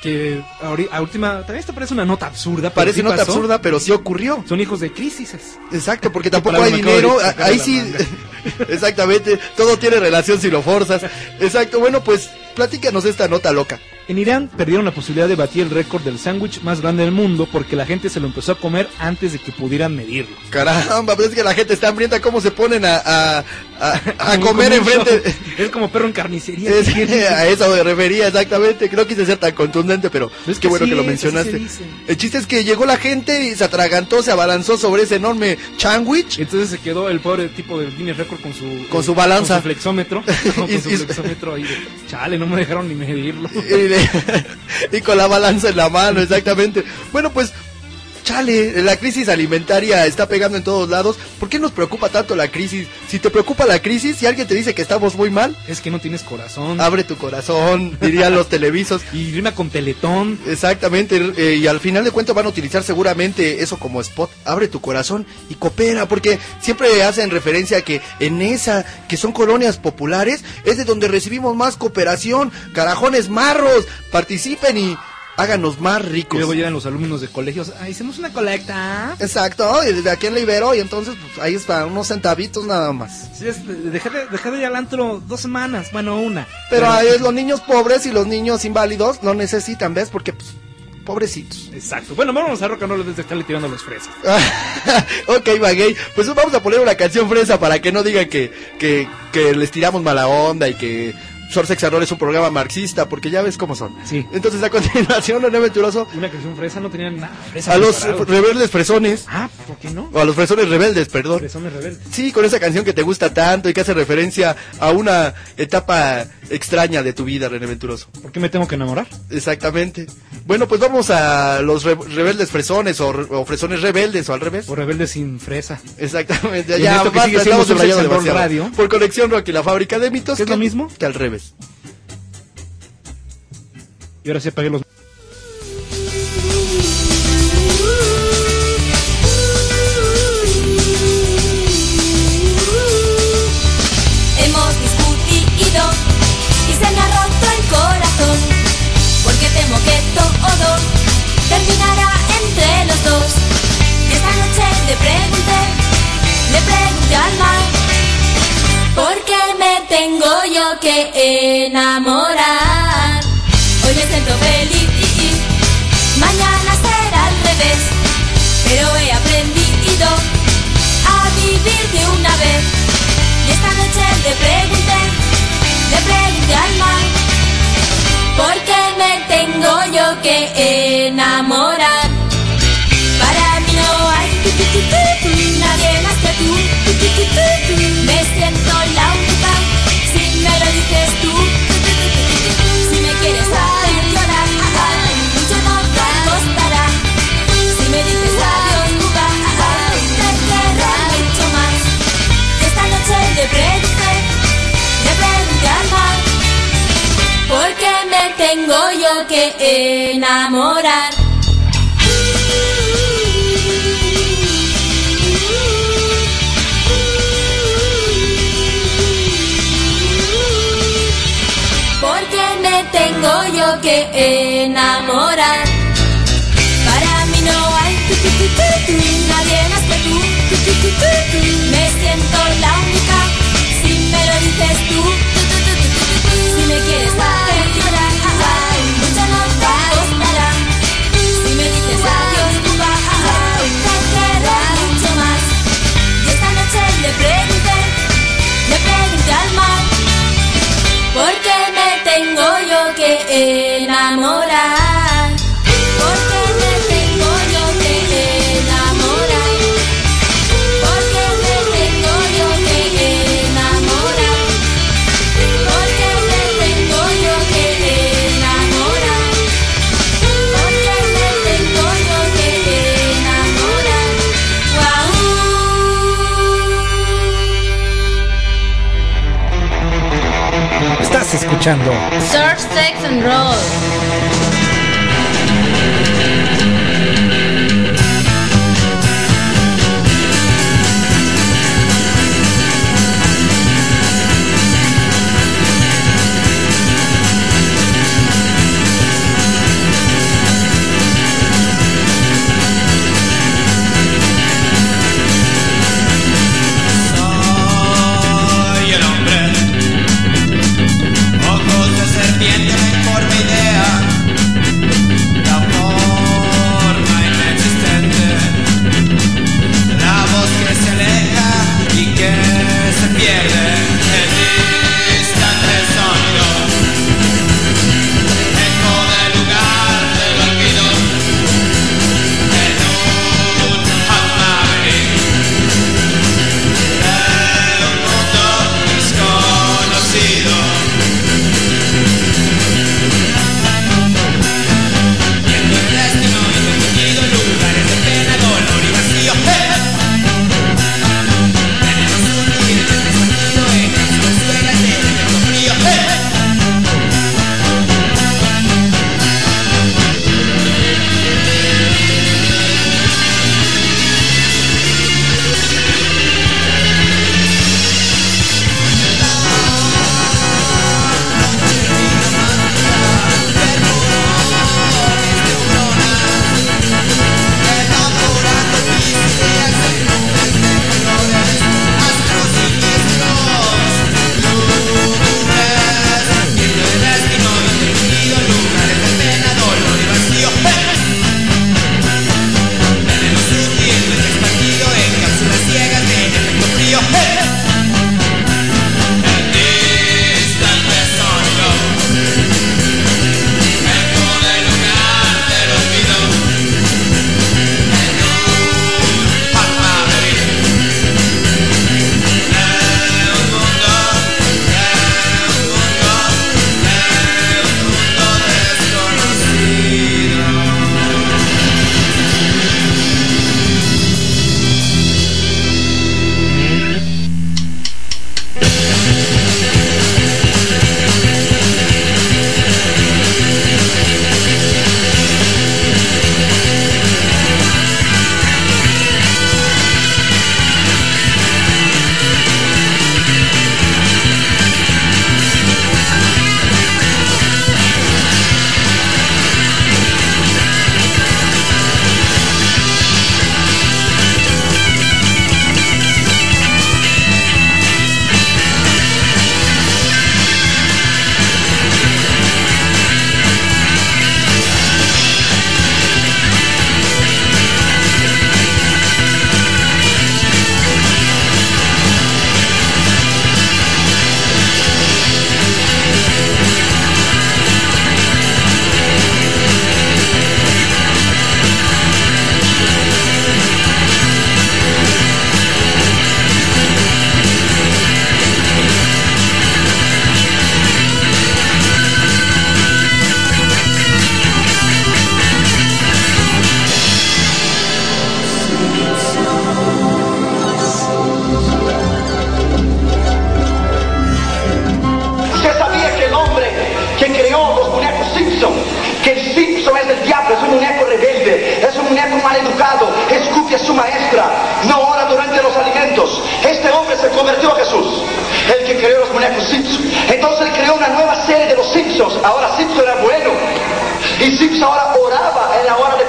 que a última, también esto parece una nota absurda. Parece sí nota pasó. absurda, pero sí ocurrió. Son hijos de crisis. Exacto, porque tampoco hay dinero. Ahí sí, exactamente, todo tiene relación si lo forzas. Exacto, bueno, pues platícanos esta nota loca. En Irán perdieron la posibilidad de batir el récord del sándwich más grande del mundo porque la gente se lo empezó a comer antes de que pudieran medirlo. Caramba, pero es que la gente está hambrienta, ¿cómo se ponen a, a, a, a comer enfrente? Es como perro en carnicería. Es, a eso me refería, exactamente, que no quise ser tan contundente, pero es que bueno sí, que lo mencionaste. Sí el chiste es que llegó la gente y se atragantó, se abalanzó sobre ese enorme sándwich. Entonces se quedó el pobre tipo del Guinness Record con su... Con su balanza. Con su flexómetro. No, con y, su y, flexómetro ahí de, chale, no me dejaron ni medirlo. Y, y con la balanza en la mano, exactamente. Bueno, pues, chale, la crisis alimentaria está pegando en todos lados. ¿Por qué nos preocupa tanto la crisis? Si te preocupa la crisis, si alguien te dice que estamos muy mal, es que no tienes corazón. Abre tu corazón, dirían los televisos. Y rima con Teletón. Exactamente, eh, y al final de cuentas van a utilizar seguramente eso como spot. Abre tu corazón y coopera, porque siempre hacen referencia a que en esa, que son colonias populares, es de donde recibimos más cooperación. Carajones marros, participen y... háganos más ricos. Y luego llegan los alumnos de colegios. Ah, hicimos una colecta. Exacto, y desde aquí en la Ibero, y entonces pues, ahí está, unos centavitos nada más. Sí, es, dejé, de, dejé de ir al antro dos semanas, bueno, una. Pero, Pero ahí es los niños pobres y los niños inválidos no necesitan, ¿ves? Porque pues, pobrecitos. Exacto. Bueno, vámonos a rock and roll desde de estarle tirando los fresas. Ok, Maguey. Pues vamos a poner una canción fresa para que no digan que, que, que les tiramos mala onda y que Short Sex and Roll es un programa marxista, porque ya ves cómo son. Sí. Entonces, a continuación, René Venturoso. Una canción fresa no tenía nada fresa. A los preparados. Rebeldes fresones. Ah, ¿por qué no? O a los fresones rebeldes, perdón. Fresones rebeldes. Sí, con esa canción que te gusta tanto y que hace referencia a una etapa extraña de tu vida, René Venturoso. ¿Por qué me tengo que enamorar? Exactamente. Bueno, pues vamos a los re rebeldes fresones o, o fresones rebeldes o al revés. O rebeldes sin fresa. Exactamente. Ya esto que sigue siendo subrayado demasiado. Radio. Por Conexión Rock y la Fábrica de Mitos. ¿Qué es lo mismo? Que al revés. Y ahora sí apagué los... Hemos discutido y se me ha roto el corazón, porque temo que todo terminará entre los dos. Esta noche le pregunté, le pregunté al mar, ¿por qué me tengo yo que enamorar? Hoy me siento feliz, mañana será al revés, pero he aprendido a vivir de una vez. Y esta noche le pregunté, le pregunté al mar, ¿por qué me tengo yo que enamorar? Para mí no hay nadie más que tú, me siento la única, si me lo dices tú. Si me quieres hacer llorar, mucho no te costará. Si me dices adiós, jugar, te quiero mucho más. Esta noche le pregunté, le pregunté al mar, ¿por qué me tengo yo que enamorar? Tengo yo que enamorar. Para mí no hay nadie más que tú. Me siento la única, si me lo dices tú. Si me quieres hacer llorar, mucho no te costará. Si me dices adiós, tú vas, te quiero mucho más. Y esta noche le pregunté, le pregunté al mar, ¿por qué me tengo yo que enamorar? ¿Por qué me tengo yo que enamorar? ¿Por qué me tengo yo que enamorar? ¿Por qué me tengo yo que enamorar? ¿Por qué me tengo yo que enamorar? ¡Guau! Estás escuchando Short Sex and Roll.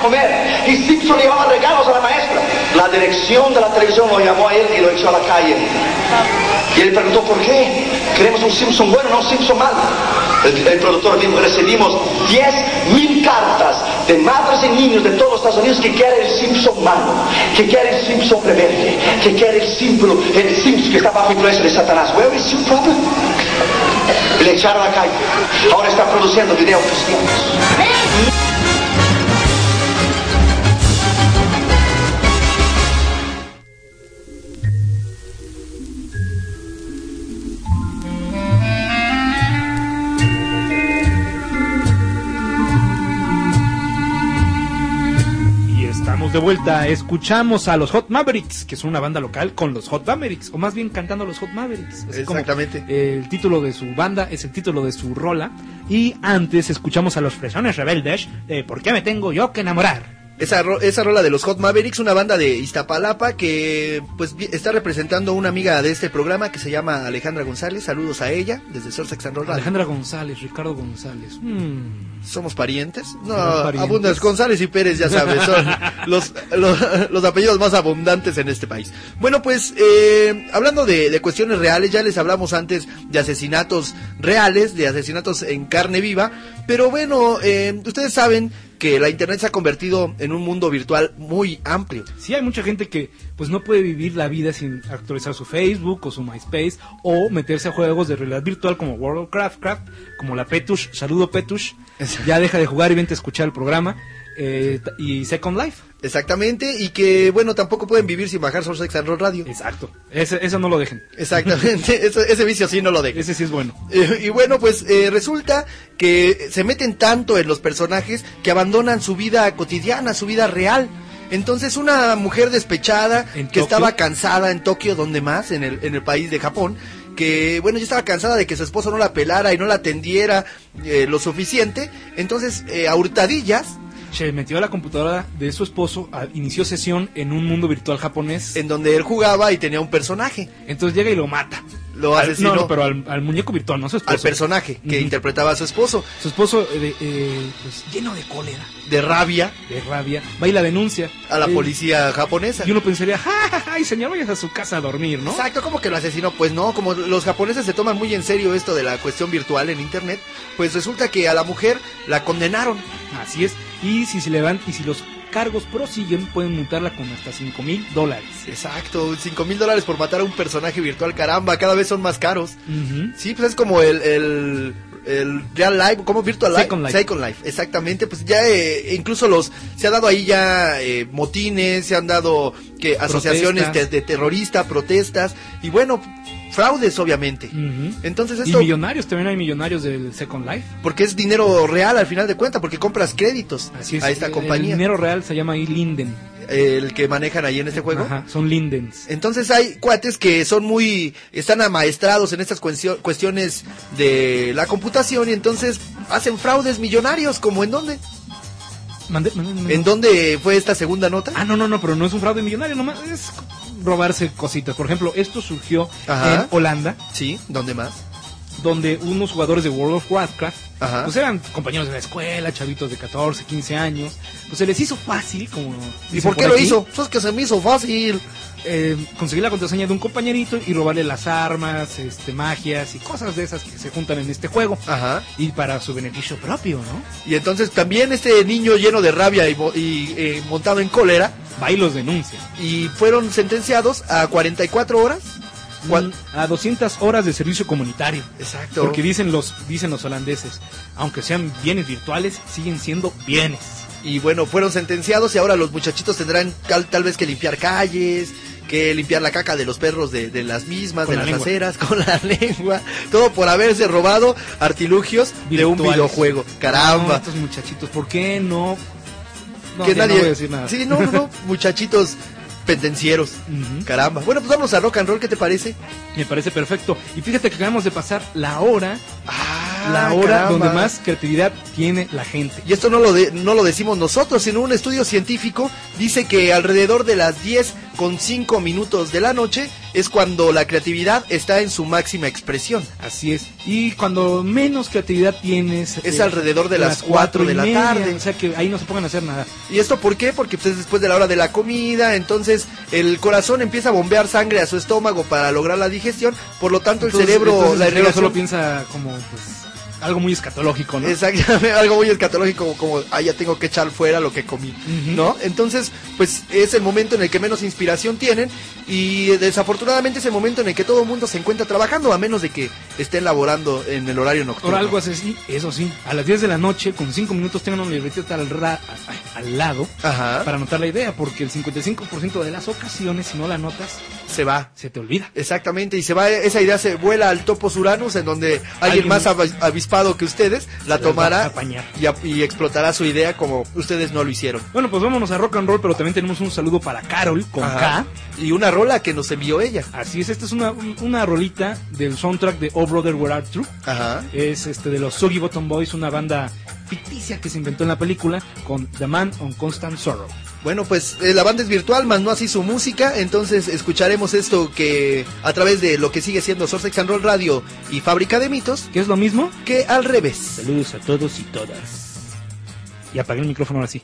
comer. Y Simpson llevaba regalos a la maestra. La dirección de la televisión lo llamó a él y lo echó a la calle. Y él preguntó por qué. Queremos un Simpson bueno, no un Simpson malo. El, el productor dijo, recibimos diez mil cartas de madres y niños de todos los Estados Unidos que quieren el Simpson malo, que quieren el Simpson rebelde, que quieren el símbolo, el Simpson que está bajo influencia de Satanás. Where is your problem? Y le echaron a la calle. Ahora está produciendo videos cristianos. De vuelta, escuchamos a los Hot Mavericks, que son una banda local con los Hot Mavericks, o más bien cantando los Hot Mavericks. Así exactamente. Como, eh, el título de su banda es el título de su rola. Y antes escuchamos a los Fresones Rebeldes de ¿Por qué me tengo yo que enamorar? Esa, ro esa rola de los Hot Mavericks, una banda de Iztapalapa que pues está representando una amiga de este programa que se llama Alejandra González. Saludos a ella desde Sursex and Roll Radio. Alejandra González, Ricardo González. Hmm. ¿Somos parientes? No, parientes? Abundas González y Pérez, ya sabes, son los, los, los apellidos más abundantes en este país. Bueno, pues, eh, hablando de, de cuestiones reales, ya les hablamos antes de asesinatos reales, de asesinatos en carne viva, pero bueno, eh, ustedes saben que la internet se ha convertido en un mundo virtual muy amplio. Sí, hay mucha gente que pues no puede vivir la vida sin actualizar su Facebook o su MySpace o meterse a juegos de realidad virtual como World of Warcraft, como la Petush, saludo Petush, ya deja de jugar y vente a escuchar el programa, eh, y Second Life. Exactamente, y que bueno, tampoco pueden vivir sin bajar Sursex and Roll Radio. Exacto, ese, eso no lo dejen. Exactamente, ese, ese vicio sí no lo dejen. Ese sí es bueno. Eh, y bueno, pues eh, resulta que se meten tanto en los personajes que abandonan su vida cotidiana, su vida real. Entonces una mujer despechada que Tokio? estaba cansada en Tokio, donde más, en el, en el país de Japón, que bueno, ya estaba cansada de que su esposo no la pelara y no la atendiera eh, lo suficiente, entonces eh, a hurtadillas se metió a la computadora de su esposo, a, inició sesión en un mundo virtual japonés en donde él jugaba y tenía un personaje. Entonces llega y lo mata. Lo asesinó. Al, no, no, pero al, al muñeco virtual, no a su esposo. Al personaje que uh-huh. interpretaba a su esposo. Su esposo, eh, eh, pues, lleno de cólera. De rabia. De rabia. Va y la denuncia. A la eh, policía japonesa. Y uno pensaría, ja, ja, ja, y señor, vayas a su casa a dormir, ¿no? Exacto, ¿cómo que lo asesinó? Pues no, como los japoneses se toman muy en serio esto de la cuestión virtual en internet, pues resulta que a la mujer la condenaron. Así es. Y si se levantan, y si los cargos prosiguen, pueden multarla con hasta cinco mil dólares. Exacto, cinco mil dólares por matar a un personaje virtual, caramba, cada vez son más caros. Uh-huh. Sí, pues es como el, el, el Real Life, como Virtual Life. Second Life. Second Life, exactamente, pues ya eh, incluso los, se ha dado ahí ya eh, motines, se han dado que asociaciones de, de terroristas, protestas, y bueno, fraudes obviamente. Uh-huh. Entonces esto, y millonarios, también hay millonarios del Second Life. Porque es dinero real al final de cuentas, porque compras créditos. Así es, a esta el, compañía. El dinero real se llama ahí Linden. El que manejan ahí en este juego. Ajá, son Lindens. Entonces hay cuates que son muy, están amaestrados en estas cuestiones de la computación y entonces hacen fraudes millonarios, como en dónde. Mande, mande, mande. ¿En dónde fue esta segunda nota? Ah, no, no, no, pero no es un fraude millonario, nomás es robarse cositas. Por ejemplo, esto surgió Ajá. en Holanda. Sí, ¿dónde más? Donde unos jugadores de World of Warcraft, Ajá. pues eran compañeros de la escuela, chavitos de catorce, quince años, pues se les hizo fácil, como... ¿Y por qué por lo aquí, hizo? Pues que se me hizo fácil. Eh, conseguir la contraseña de un compañerito y robarle las armas, este, magias y cosas de esas que se juntan en este juego. Ajá. Y para su beneficio propio, ¿no? Y entonces también este niño lleno de rabia y, y eh, montado en cólera... Va y los denuncia. Y fueron sentenciados a cuarenta y cuatro horas... ¿Cuál? A doscientas horas de servicio comunitario. Exacto. Porque dicen los dicen los holandeses, aunque sean bienes virtuales, siguen siendo bienes. Y bueno, fueron sentenciados y ahora los muchachitos tendrán tal, tal vez que limpiar calles, que limpiar la caca de los perros de, de las mismas, con de las lengua. aceras, con la lengua, todo por haberse robado artilugios virtuales de un videojuego. Caramba. No, estos muchachitos, ¿por qué no? No, que nadie... no voy a decir nada. Sí, no, no, no, muchachitos pendencieros. Uh-huh. Caramba. Bueno, pues vamos a rock and roll, ¿qué te parece? Me parece perfecto. Y fíjate que acabamos de pasar la hora, ah, la hora caramba. donde más creatividad tiene la gente. Y esto no lo de, no lo decimos nosotros, sino un estudio científico dice que alrededor de las diez con cinco minutos de la noche es cuando la creatividad está en su máxima expresión. Así es. Y cuando menos creatividad tienes... Es eh, alrededor de las cuatro de la media, tarde. O sea que ahí no se pongan a hacer nada. ¿Y esto por qué? Porque pues, es después de la hora de la comida, entonces el corazón empieza a bombear sangre a su estómago para lograr la digestión, por lo tanto Entonces, el cerebro, entonces la el cerebro irrigación... solo piensa como pues algo muy escatológico, ¿no? Exactamente, algo muy escatológico, como, ah, ya tengo que echar fuera lo que comí, uh-huh. ¿no? Entonces, pues es el momento en el que menos inspiración tienen y desafortunadamente es el momento en el que todo el mundo se encuentra trabajando, a menos de que estén laborando en el horario nocturno. Ahora algo así, eso sí, a las diez de la noche, con cinco minutos tengan una libretita al, ra- al lado Ajá. para anotar la idea, porque el cincuenta y cinco por ciento de las ocasiones, si no la anotas, se va. Se te olvida. Exactamente, y se va, esa idea se vuela al Topos Uranus, en donde alguien, alguien más avispado que ustedes la tomará y, a, y explotará su idea como ustedes no lo hicieron. Bueno, pues vámonos a rock and roll, pero también tenemos un saludo para Carol con Ajá. K. Y una rola que nos envió ella. Así es, esta es una, una rolita del soundtrack de Oh Brother Where Art Thou. Ajá. Es este de los Soggy Bottom Boys, una banda ficticia que se inventó en la película con The Man on Constant Sorrow. Bueno, pues eh, la banda es virtual, más no así su música, entonces escucharemos esto que a través de lo que sigue siendo Source Sex and Roll Radio y Fábrica de Mitos, que es lo mismo que al revés. Saludos a todos y todas. Y apagué el micrófono ahora sí.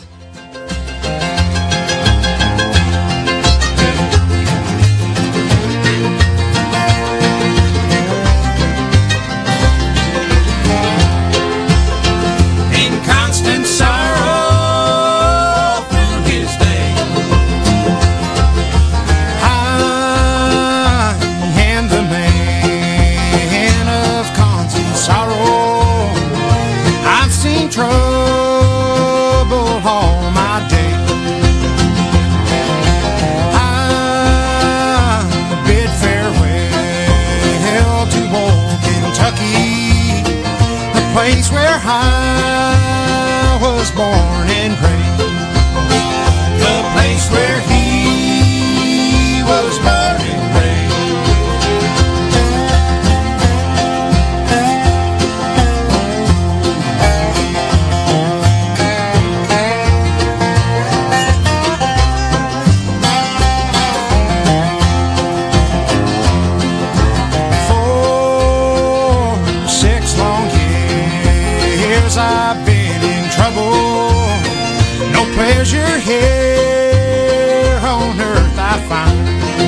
Place where I was born and raised, the place where he was born and raised. For six long years I've been in trouble. No pleasure here on earth I find.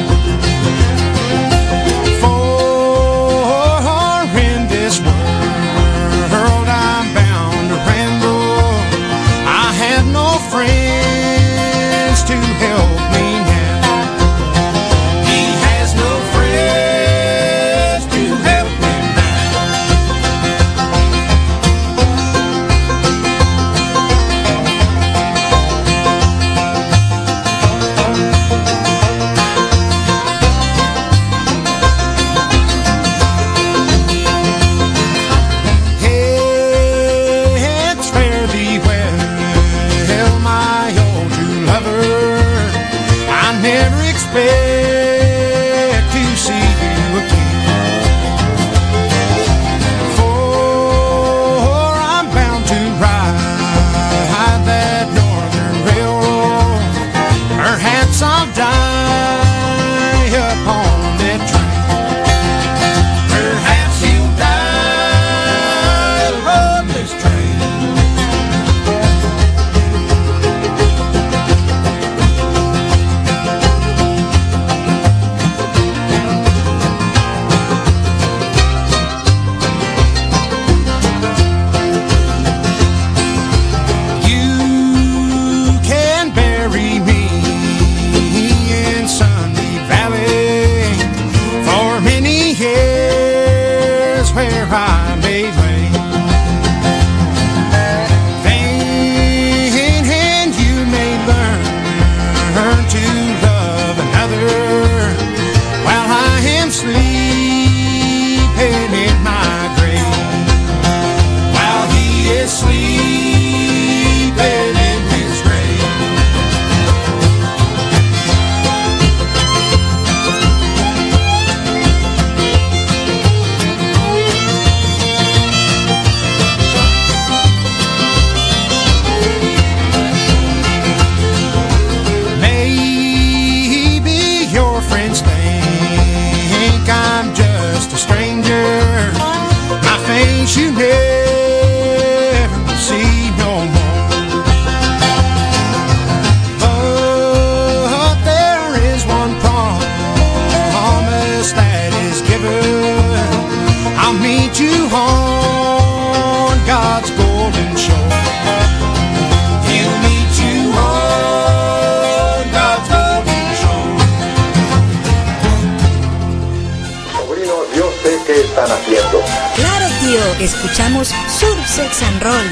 For in this world I'm bound to ramble. I have no friends to help me now. He has no friends to help me expect to see you again. For I'm bound to ride that northern railroad. Perhaps I'll die upon that train. Perhaps you'll die upon this train. escuchamos Sur Sex and Roll.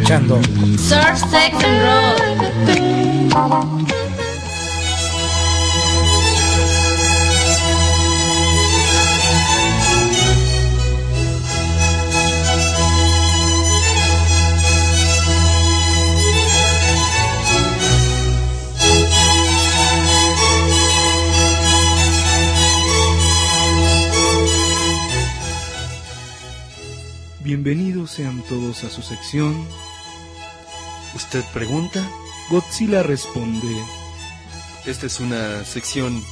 escuchando Surf, Sex and Roll. Bienvenidos sean todos a su sección. ¿Usted pregunta? Godzilla responde. Esta es una sección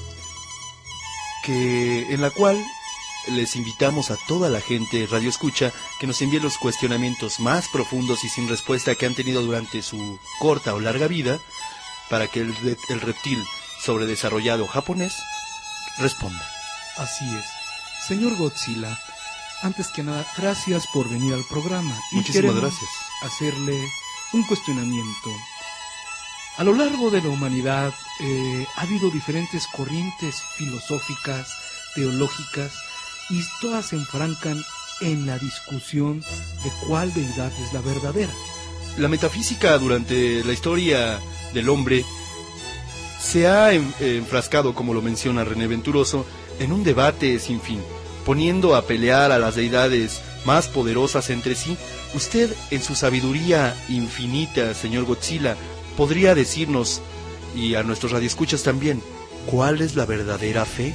que en la cual les invitamos a toda la gente radio escucha que nos envíe los cuestionamientos más profundos y sin respuesta que han tenido durante su corta o larga vida para que el, el reptil sobredesarrollado japonés responda. Así es. Señor Godzilla, antes que nada, gracias por venir al programa. Muchísimas gracias. Hacerle un cuestionamiento. A lo largo de la humanidad eh, ha habido diferentes corrientes filosóficas, teológicas, y todas se enfrancan en la discusión de cuál deidad es la verdadera. La metafísica durante la historia del hombre se ha enfrascado, como lo menciona René Venturoso, en un debate sin fin, poniendo a pelear a las deidades más poderosas entre sí. Usted, en su sabiduría infinita, señor Godzilla, podría decirnos, y a nuestros radioescuchas también, ¿cuál es la verdadera fe?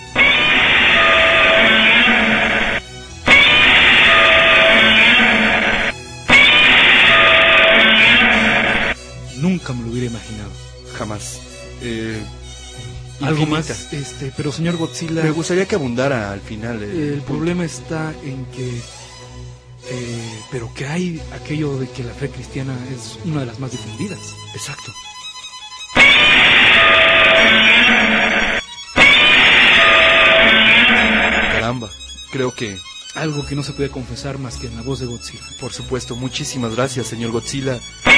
Nunca me lo hubiera imaginado. Jamás. Eh... Algo infinita. más, este, pero señor Godzilla, me gustaría que abundara al final. Eh, el problema está en que, eh, pero que hay aquello de que la fe cristiana es una de las más difundidas. Exacto. Caramba, creo que algo que no se puede confesar más que en la voz de Godzilla. Por supuesto, muchísimas gracias, señor Godzilla.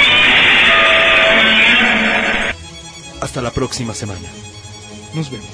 Hasta la próxima semana. Nos vemos.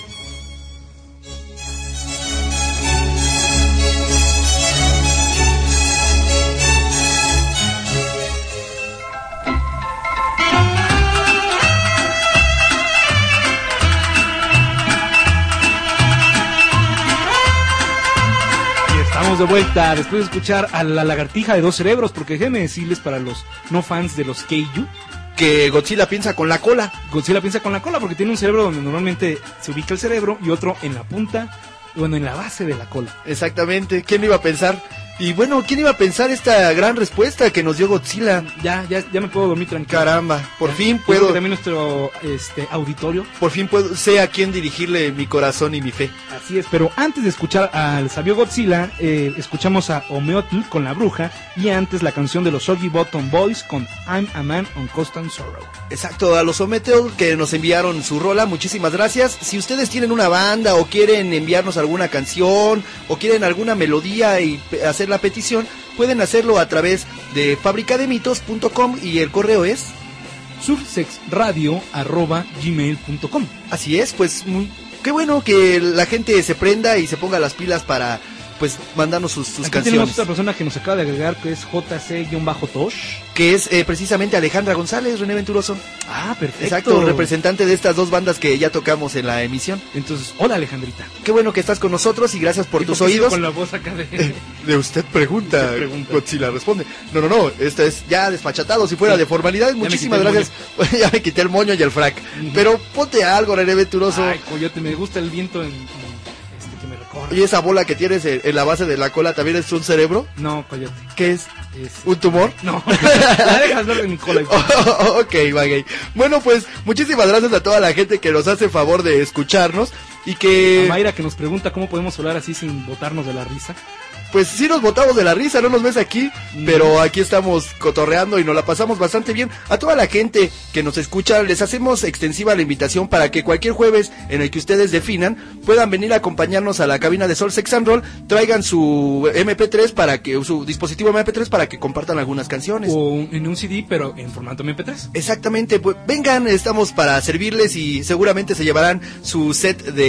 Y estamos de vuelta después de escuchar a la lagartija de dos cerebros, porque déjenme decirles para los no fans de los Keiju que Godzilla piensa con la cola. Godzilla piensa con la cola porque tiene un cerebro donde normalmente se ubica el cerebro y otro en la punta, bueno, en la base de la cola. Exactamente, ¿quién lo iba a pensar? Y bueno, ¿quién iba a pensar esta gran respuesta que nos dio Godzilla? Ya, ya, ya me puedo dormir tranquilo. Caramba, por ya, fin puedo. Que también nuestro este, auditorio. Por fin puedo, sé a quién dirigirle mi corazón y mi fe. Así es, pero antes de escuchar al sabio Godzilla, eh, escuchamos a Omeotl con La Bruja y antes la canción de los Soggy Bottom Boys con I'm a Man on Constant Sorrow. Exacto, a los Omeotl que nos enviaron su rola, muchísimas gracias. Si ustedes tienen una banda o quieren enviarnos alguna canción o quieren alguna melodía y hacer la petición, pueden hacerlo a través de fábrica de mitos punto com y el correo es surfsexradio arroba gmail punto com. Así es, pues muy, qué bueno que la gente se prenda y se ponga las pilas para pues mandarnos sus, sus Aquí canciones. Tenemos otra persona que nos acaba de agregar que es J C-Tosh, que es eh, precisamente Alejandra González, René Venturoso. Ah, perfecto. Exacto, representante de estas dos bandas que ya tocamos en la emisión. Entonces, hola Alejandrita. Qué bueno que estás con nosotros y gracias por ¿Y tus por qué oídos. Con la voz acá de... de usted pregunta, usted pregunta. Godzilla responde. No, no, no, esta es ya despachatado, si fuera sí. de formalidades. Muchísimas gracias. Ya me quité el moño y el frac. Uh-huh. Pero ponte algo, René Venturoso. Ay, coyote, me gusta el viento en... en... ¿Y esa bola que tienes en, en la base de la cola también es un cerebro? No, coyote. ¿Qué es? es... ¿Un tumor? No, la dejas ver de mi cola. Oh, ok, Bagay. Bueno, pues muchísimas gracias a toda la gente que nos hace favor de escucharnos y que... A Mayra que nos pregunta cómo podemos hablar así sin botarnos de la risa. Pues sí nos botamos de la risa, no nos ves aquí, mm. pero aquí estamos cotorreando y nos la pasamos bastante bien. A toda la gente que nos escucha, les hacemos extensiva la invitación para que cualquier jueves en el que ustedes definan, puedan venir a acompañarnos a la cabina de Sol Sex and Roll, traigan su eme pe tres para que, su dispositivo eme pe tres para que compartan algunas canciones. O en un ce de, pero en formato eme pe tres. Exactamente, pues vengan, estamos para servirles y seguramente se llevarán su set de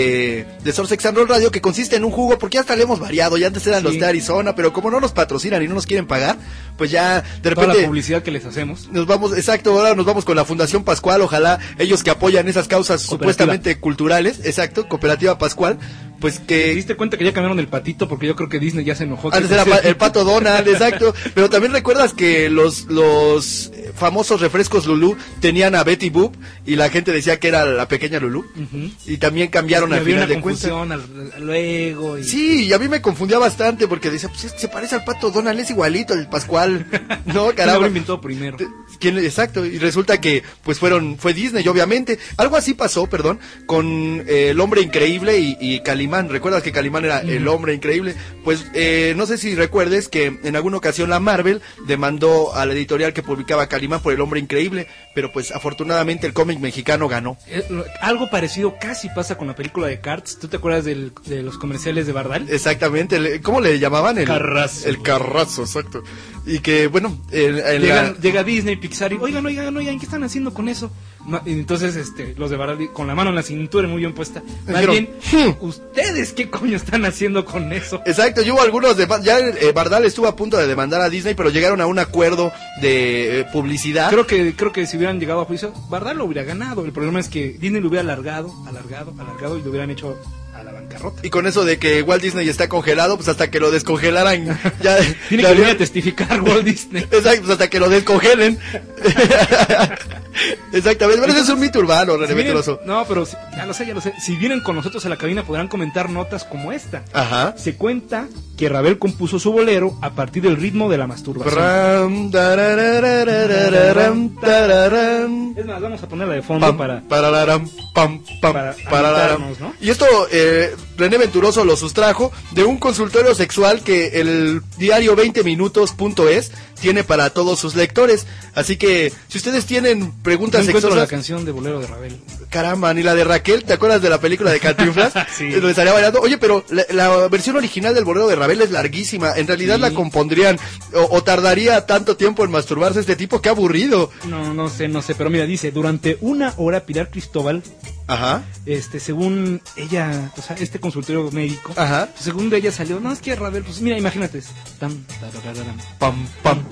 de, de Source Sex and Roll Radio, que consiste en un jugo, porque hasta le hemos variado, ya antes eran sí. los de Arizona, pero como no nos patrocinan y no nos quieren pagar, pues ya de repente... Toda la publicidad que les hacemos. Nos vamos, exacto, ahora nos vamos con la Fundación Pascual, ojalá ellos que apoyan esas causas supuestamente culturales, exacto, Cooperativa Pascual, pues que... ¿Te diste cuenta que ya cambiaron el patito? Porque yo creo que Disney ya se enojó. Antes era pa- el pato Donald, exacto. Pero también recuerdas que los los famosos refrescos Lulú tenían a Betty Boop y la gente decía que era la pequeña Lulú. Uh-huh. Y también cambiaron y al final de cuentas. Al, luego. Y... Sí, y a mí me confundía bastante porque decía, pues se parece al pato Donald, es igualito el Pascual. No, caramba. ¿Quién lo inventó primero? ¿Quién? Exacto. Y resulta que pues fueron fue Disney, obviamente. Algo así pasó, perdón, con eh, El Hombre Increíble y, y Calimán. ¿Recuerdas que Calimán era uh-huh. el hombre increíble? Pues eh, no sé si recuerdes que en alguna ocasión la Marvel demandó a la editorial que publicaba Calimán por El Hombre Increíble, pero pues afortunadamente el cómic mexicano ganó. Eh, algo parecido casi pasa con la película de Cars. ¿Tú te acuerdas del, de los comerciales de Bardal? Exactamente. ¿Cómo le llamaban? El Carrazo. El Carrazo, exacto. Y que bueno, en, en Llegan, la... llega Disney, Pixar y oigan, oigan, oigan, ¿qué están haciendo con eso? Entonces, este, los de Bardal con la mano en la cintura muy bien puesta. Más bien, hmm. ¿ustedes qué coño están haciendo con eso? Exacto, yo hubo algunos de ya eh, Bardal estuvo a punto de demandar a Disney, pero llegaron a un acuerdo de eh, publicidad. Creo que creo que si hubieran llegado a juicio, Bardal lo hubiera ganado. El problema es que Disney lo hubiera alargado, alargado, alargado y lo hubieran hecho a la bancarrota. Y con eso de que Walt Disney está congelado, pues hasta que lo descongelaran ya tiene ya que venir a testificar Walt Disney. Exacto, pues hasta que lo descongelen. Exactamente, pero eso es un mito urbano, René si vienen, Mentiroso. No, pero si, ya lo sé, ya lo sé. Si vienen con nosotros a la cabina podrán comentar notas como esta. Ajá. Se cuenta que Ravel compuso su bolero a partir del ritmo de la masturbación. Es más, vamos a ponerla de fondo pam, para parararam, pam, pam, para parararam, ¿no? Y esto eh, René Venturoso lo sustrajo de un consultorio sexual que el diario veinte minutos punto es tiene para todos sus lectores. Así que si ustedes tienen preguntas no sexuosas, la canción de bolero de Ravel. Caramba, ni la de Raquel, ¿te acuerdas de la película de Cantinflas? Sí. Donde estaría bailando. Oye, pero la, la versión original del bolero de Ravel es larguísima. En realidad sí. la compondrían o, o tardaría tanto tiempo en masturbarse este tipo, qué aburrido. No, no sé, no sé, pero mira, dice, durante una hora Pilar Cristóbal, ajá, este, según ella, o sea, este consultorio médico, ajá, según de ella salió, no, es que Ravel, pues mira, imagínate, tam, tararararam, pam, pam,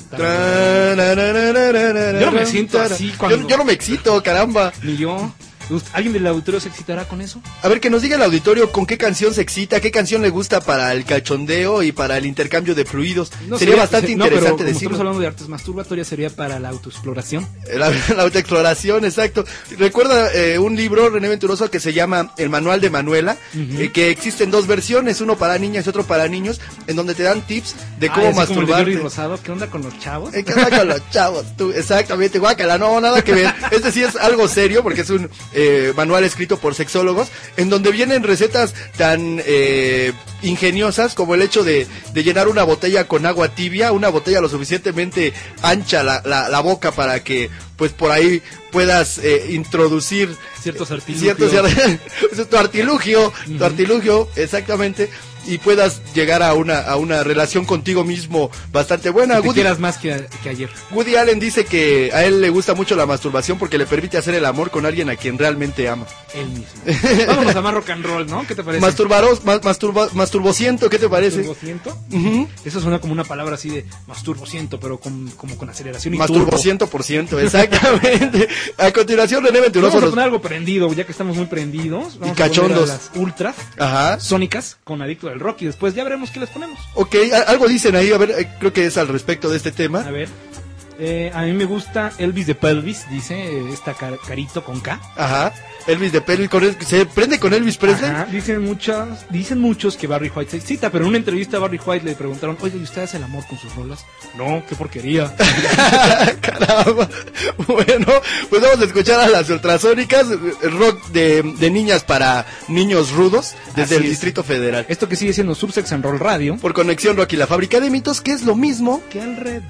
yo no me siento así cuando... Yo, yo no me excito, caramba. Ni yo. ¿Alguien del auditorio se excitará con eso? A ver, que nos diga el auditorio con qué canción se excita, qué canción le gusta para el cachondeo y para el intercambio de fluidos. No, sería, sería no, bastante interesante pero como decirlo. Estamos hablando de artes masturbatorias, sería para la autoexploración. La, la autoexploración, exacto. Recuerda eh, un libro, René Venturoso, que se llama El Manual de Manuela, uh-huh. eh, que existen dos versiones, uno para niñas y otro para niños, en donde te dan tips de cómo ah, masturbarte. Como Rosado, ¿qué onda con los chavos? ¿Qué onda con los chavos? Tú, exactamente, guácala, no, nada que ver. Este sí es algo serio, porque es un eh, manual escrito por sexólogos, en donde vienen recetas tan eh, ingeniosas como el hecho de, de llenar una botella con agua tibia, una botella lo suficientemente ancha la, la, la boca para que pues por ahí puedas eh, introducir ciertos artilugios. Ciertos, tu artilugio, uh-huh. tu artilugio, exactamente, y puedas llegar a una a una relación contigo mismo bastante buena. Que te quieras más que, que ayer. Woody Allen dice que a él le gusta mucho la masturbación porque le permite hacer el amor con alguien a quien realmente ama. Él mismo. Vámonos a más rock and roll, ¿no? ¿Qué te parece? Masturbaros, ma, masturba, masturbociento, ¿qué te parece? ¿Masturbociento? Uh-huh. Eso suena como una palabra así de masturbociento, pero con, como con aceleración y masturbociento por ciento, exactamente. A continuación, René Venturoso. Vamos a poner algo prendido, ya que estamos muy prendidos. Vamos y cachondos. A las ultras, ajá, sónicas, con Adicto del Rock, y después ya veremos qué les ponemos. Ok, algo dicen ahí, a ver, eh, creo que es al respecto de este tema. A ver. Eh, a mí me gusta Elvis de Pelvis, dice, eh, esta car carito con K. Ajá, Elvis de Pelvis, con el, ¿se prende con Elvis Presley? Ajá, dicen, muchas, dicen muchos que Barry White se excita, pero en una entrevista a Barry White le preguntaron, oye, ¿y usted hace el amor con sus rolas? No, qué porquería. Caramba. Bueno, pues vamos a escuchar a las ultrasónicas, rock de, de niñas para niños rudos, desde Así el es. Distrito Federal. Esto que sigue siendo Sursex and Roll Radio. Por Conexión Rock y la Fábrica de Mitos, que es lo mismo que al revés.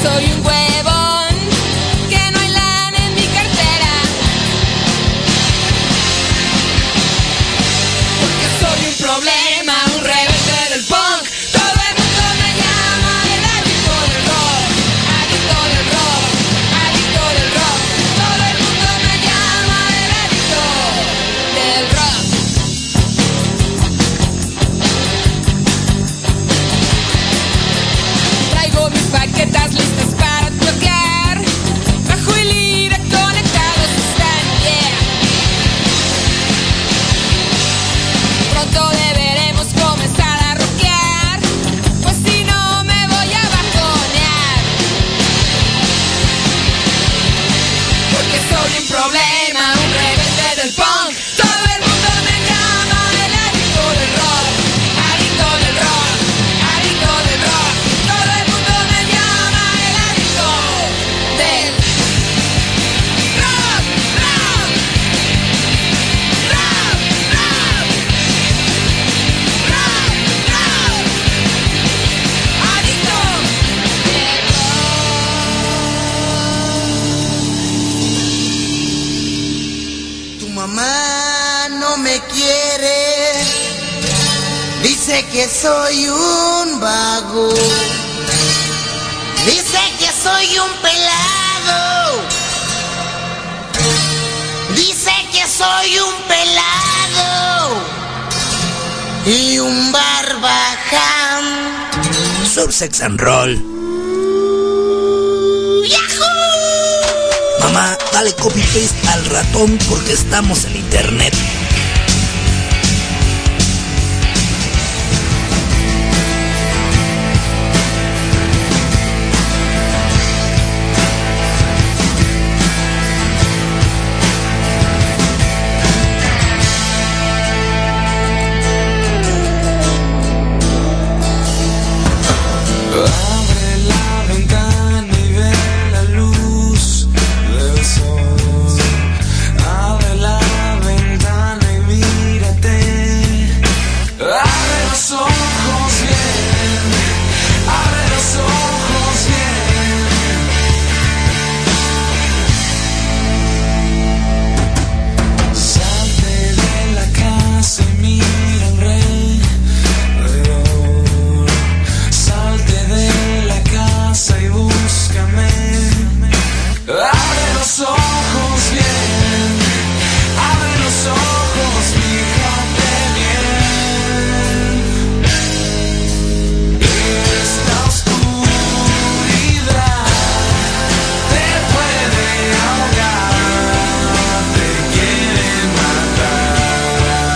soy un huevón, que no hay lana en mi cartera. Porque soy un problema, un rebelde del punk. Todo el mundo me llama el adicto del rock, adicto del rock, adicto del rock. Todo el mundo me llama el adicto del rock. Traigo mis baquetas listas para tocar, bajo y lira conectados están, yeah. Pronto deberemos comenzar a rockear, pues si no me voy a bajonear. Porque soy un problema, un rebelde del punk. Todo el mundo me llama el adicto del rock, adicto del rock, adicto del rock. Todo el mundo me llama el adicto del rock, rock, rock, rock, rock, adicto del rock. Tu mamá no me quiere, dice que soy un vago, dice que soy un pelado, dice que soy un pelado y un barbaján. Surfsex and Roll. Mamá, dale copy paste al ratón porque estamos en internet. Abre la ventana y ve la luz del sol. Abre la ventana y mírate. Abre los ojos bien. Abre los ojos bien. Salte de la casa y mira alrededor. Salte de la casa y búscame. Abre los ojos bien. Abre los ojos, fíjate bien. Esta oscuridad te puede ahogar, te quiere matar.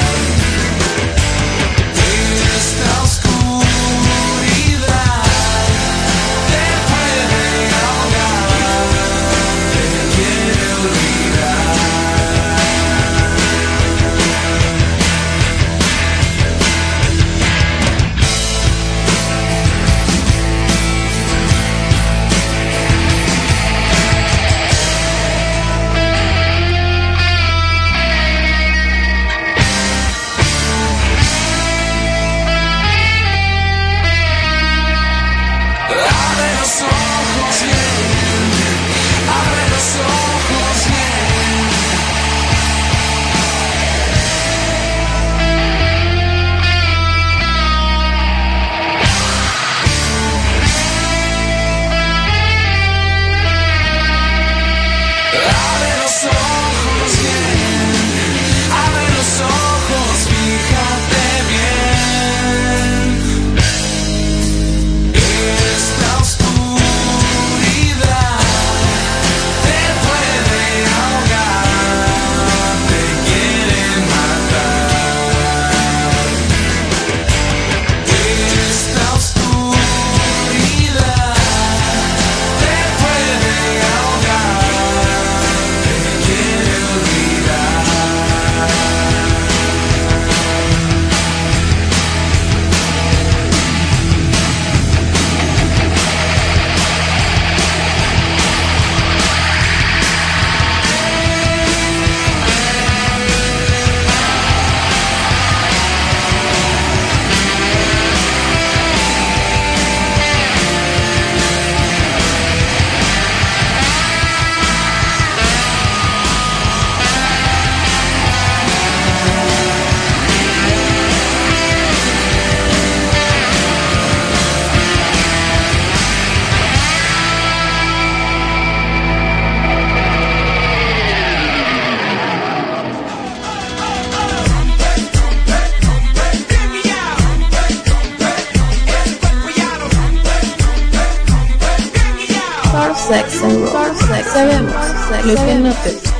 Esta oscuridad te puede ahogar, te quiere olvidar. Abre los ojos bien. Abre los ojos bien. Abre los ojos bien. Abre los ojos, fíjate bien. Esta oscuridad sex and roll. Sex. Sabemos sex. Lo que no te gusta.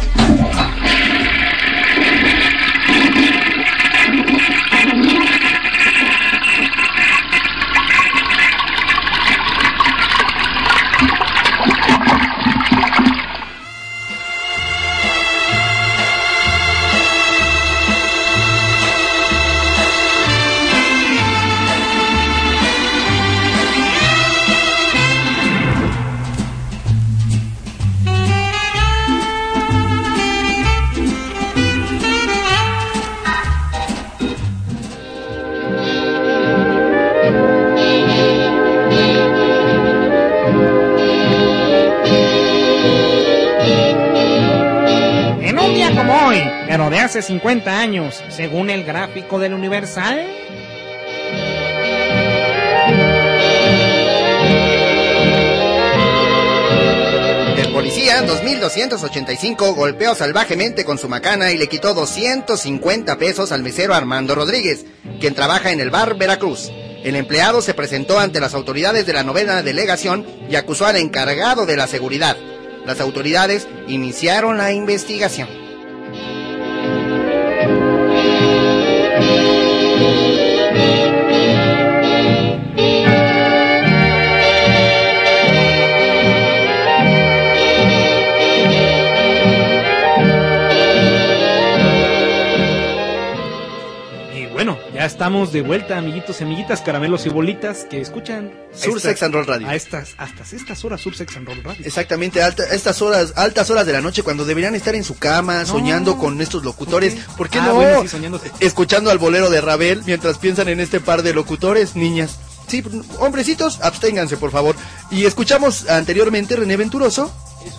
Pero de hace cincuenta años, según el gráfico del Universal. El policía, dos mil doscientos ochenta y cinco, golpeó salvajemente con su macana y le quitó doscientos cincuenta pesos al mesero Armando Rodríguez, quien trabaja en el bar Veracruz. El empleado se presentó ante las autoridades de la novena delegación y acusó al encargado de la seguridad. Las autoridades iniciaron la investigación. Ya estamos de vuelta, amiguitos y amiguitas, caramelos y bolitas que escuchan Sur Sex and Roll Radio. A estas, hasta estas horas Sur Sex and Roll Radio. Exactamente, alta, estas horas, altas horas de la noche cuando deberían estar en su cama, no, soñando con estos locutores. ¿Por qué, ¿Por qué ah, no? Bueno, sí, soñándose. Escuchando al bolero de Ravel mientras piensan en este par de locutores, niñas. Sí, hombrecitos, absténganse, por favor. Y escuchamos anteriormente René Venturoso.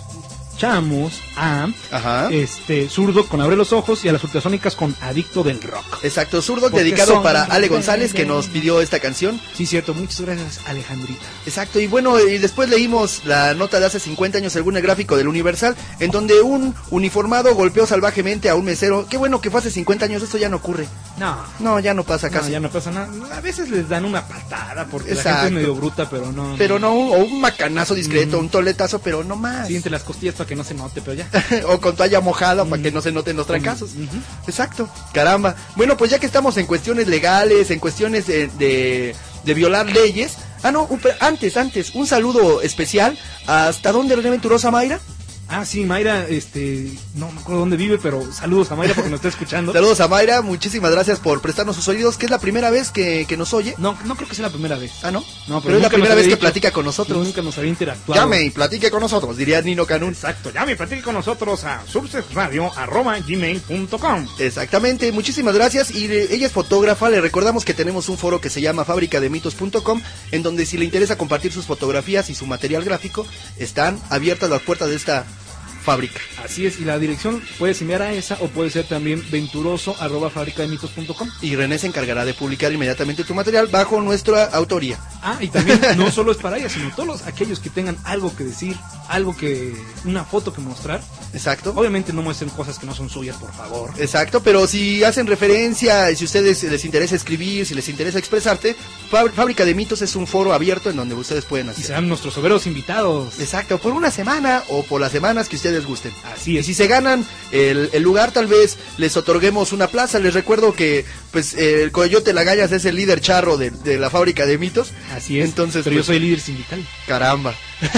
Escuchamos a Ajá. este Zurdo con Abre los Ojos y a las Ultrasónicas con Adicto del Rock. Exacto, Zurdo dedicado para Ale González, que nos pidió esta canción. Sí, cierto, muchas gracias, Alejandrita. Exacto, y bueno, y después leímos la nota de hace cincuenta años según el gráfico del Universal, en donde un uniformado golpeó salvajemente a un mesero. Qué bueno que fue hace cincuenta años, esto ya no ocurre. No. No, ya no pasa casi. No, ya no pasa nada. A veces les dan una patada porque Exacto. la gente es medio bruta, pero no. Pero no, o un macanazo discreto, mm. un toletazo, pero no más. Sí, entre las costillas para que no se note, pero ya. O con toalla mojada mm. para que no se noten los trancazos. Mm-hmm. Exacto, caramba. Bueno, pues ya que estamos en cuestiones legales, en cuestiones de, de, de violar leyes. Ah, no, un, antes, antes, un saludo especial. ¿Hasta dónde, René Venturosa, Mayra? Ah, sí, Mayra, este, no me acuerdo dónde vive, pero saludos a Mayra porque nos está escuchando. Saludos a Mayra, muchísimas gracias por prestarnos sus oídos, que es la primera vez que, que nos oye. No, no creo que sea la primera vez. Ah, ¿no? No, pero, pero es la primera vez dicho, que platica con nosotros. Nunca nos había interactuado. Llame y platique con nosotros, diría Nino Canún. Exacto, llame y platique con nosotros a subsexradio arroba gmail punto com. Exactamente, muchísimas gracias. Y eh, ella es fotógrafa, le recordamos que tenemos un foro que se llama fábrica de mitos punto com, en donde si le interesa compartir sus fotografías y su material gráfico, están abiertas las puertas de esta fábrica. Así es, y la dirección puedes enviar a esa o puede ser también venturoso arroba fábrica de mitos punto com. Y René se encargará de publicar inmediatamente tu material bajo nuestra autoría. Ah, y también no solo es para ella, sino todos los, aquellos que tengan algo que decir, algo que, una foto que mostrar. Exacto. Obviamente no muestren cosas que no son suyas, por favor. Exacto, pero si hacen referencia, si a ustedes les interesa escribir, si les interesa expresarte, Fábrica de Mitos es un foro abierto en donde ustedes pueden hacer. Y serán nuestros soberos invitados. Exacto, por una semana o por las semanas que ustedes gusten. Así es. Y si se ganan el, el lugar, tal vez les otorguemos una plaza. Les recuerdo que pues el Coyote Lagallas es el líder charro de, de la Fábrica de Mitos. Así es. Entonces, pero pues, yo soy el líder sindical. Caramba.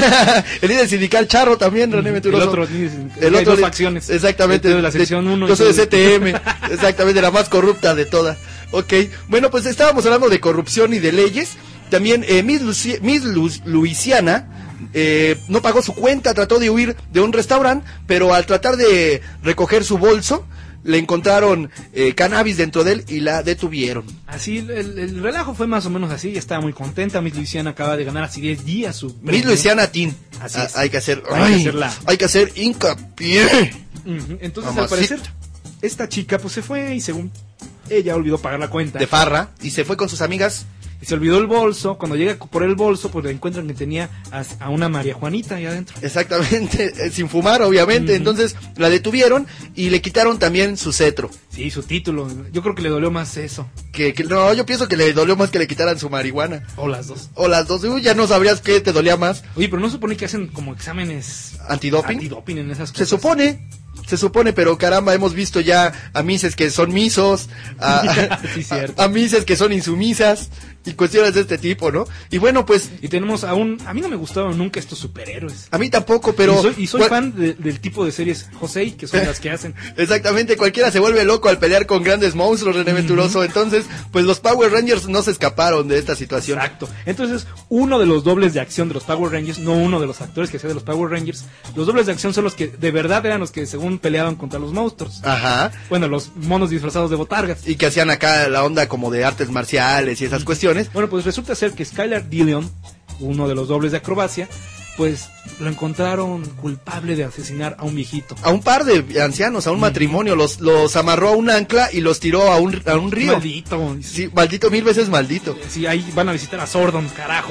El líder sindical charro también, René Venturoso. El otro líder sindical. El otro hay dos facciones. Exactamente. De la sección uno. Yo soy de C T M. Exactamente, la más corrupta de todas. Ok, bueno, pues estábamos hablando de corrupción y de leyes. También eh, Miss, Luci- Miss Lu- Luisiana eh, no pagó su cuenta, trató de huir de un restaurante, pero al tratar de recoger su bolso, le encontraron eh, cannabis dentro de él y la detuvieron. Así, el, el relajo fue más o menos así, estaba muy contenta. Miss Luisiana acaba de ganar así diez días su premio. Miss Luisiana Teen. Así es. Ah, hay que hacer, hay, ay, que hacerla. hay que hacer hincapié. Uh-huh. Entonces, Mamacita. al parecer, esta chica pues se fue y según ella olvidó pagar la cuenta. De farra, y se fue con sus amigas y se olvidó el bolso. Cuando llega por el bolso, pues le encuentran que tenía a, a una María Juanita ahí adentro. Exactamente, sin fumar obviamente. Uh-huh. Entonces la detuvieron y le quitaron también su cetro. Sí, su título. Yo creo que le dolió más eso. Que, que no, yo pienso que le dolió más que le quitaran su marihuana. O las dos. O las dos. Uy, ya no sabrías qué te dolía más. Oye, pero no se supone que hacen como exámenes antidoping. Antidoping en esas cosas. Se supone. Se supone, pero caramba, hemos visto ya a mises que son misos, a, sí, a, a mises que son insumisas y cuestiones de este tipo, ¿no? Y bueno, pues... Y tenemos a un... A mí no me gustaron nunca estos superhéroes. A mí tampoco, pero... Y soy, y soy fan de, del tipo de series José, que son las que hacen. Exactamente, cualquiera se vuelve loco al pelear con grandes monstruos, René Venturoso. Uh-huh. Entonces, pues los Power Rangers no se escaparon de esta situación. Exacto. Entonces, uno de los dobles de acción de los Power Rangers, no uno de los actores que hacía de los Power Rangers, los dobles de acción son los que de verdad eran los que según peleaban contra los monstruos. Ajá. Bueno, los monos disfrazados de botargas. Y que hacían acá la onda como de artes marciales y esas cuestiones. Bueno, pues resulta ser que Skylar Dillon, uno de los dobles de acrobacia, pues lo encontraron culpable de asesinar a un viejito. A un par de ancianos, a un mm. matrimonio, los los amarró a un ancla y los tiró a un, a un río. Maldito. Sí, maldito, mil veces maldito. Sí, ahí van a visitar a Sordon, carajo.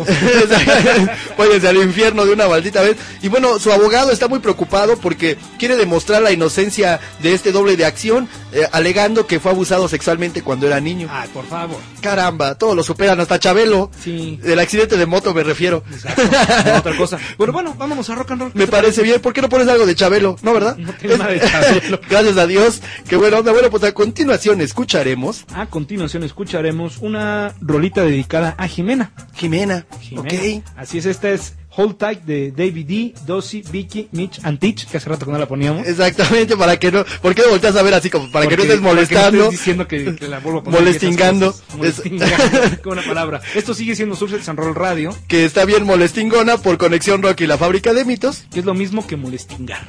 Váyanse al infierno de una maldita vez. Y bueno, su abogado está muy preocupado porque quiere demostrar la inocencia de este doble de acción, eh, alegando que fue abusado sexualmente cuando era niño. Ay, por favor. Caramba, todos lo superan, hasta Chabelo. Sí. Del accidente de moto me refiero. Exacto, no, otra cosa. Bueno, bueno, vámonos a rock and roll. Me parece bien. ¿Por qué no pones algo de Chabelo? ¿No, verdad? No tiene nada de Chabelo. Gracias a Dios. Qué buena onda. Bueno, pues a continuación escucharemos. A continuación escucharemos una rolita dedicada a Jimena. Jimena. Jimena. Ok. Así es, esta es Hold Tight de David D, Dossie, Vicky, Mitch and Teach, que hace rato que no la poníamos. Exactamente, para que no... ¿Por qué no volteas a ver así como para porque, que no estés molestando? No estés diciendo que, que la vuelvo a poner. Molestingando. Molestingando. Qué buena palabra. Esto sigue siendo Success and Roll Radio. Que está bien molestingona por Conexión Rock y la Fábrica de Mitos. Que es lo mismo que molestingar.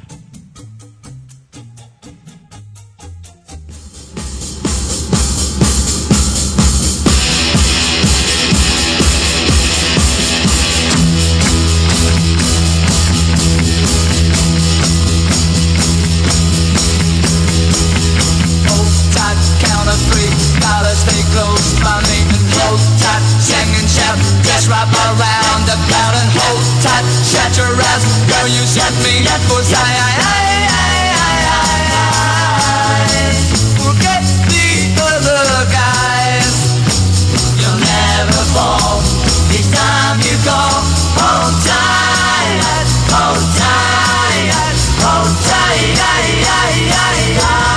Wrap around the cloud and hold tight, shut your eyes, girl, you set me up for I, I, I, I, I, forget the other guys, you'll never fall, this time you go, hold tight, hold tight, hold tight, I, I, I, I.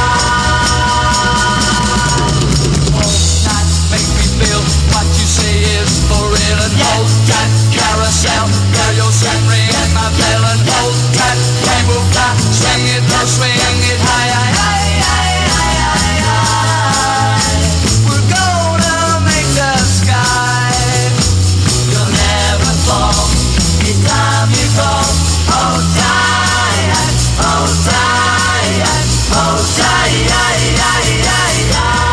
Hold tight, carousel, girl, you'll set ring my bell and hold tight, rainbow fly, swing it low, swing it high, high, high, high, high, high. We're gonna make the sky, you'll never fall, it's time you fall, hold tight, hold tight, hold tight, high, high, high, high.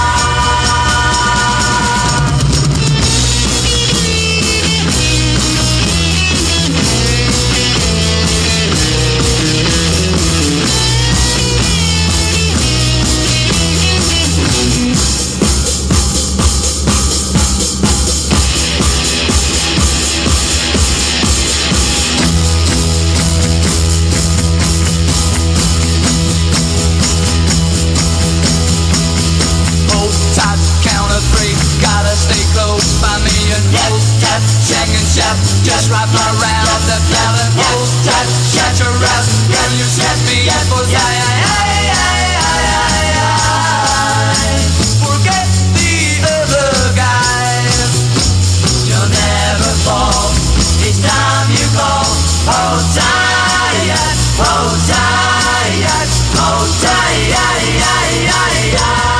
Just wrap around the cloud and hold tight, shut your eyes, girl, you set me up for I, I, I, I, I, forget the other guys, you'll never fall, it's time you go, hold tight, hold tight, hold tight, I, I, I, I.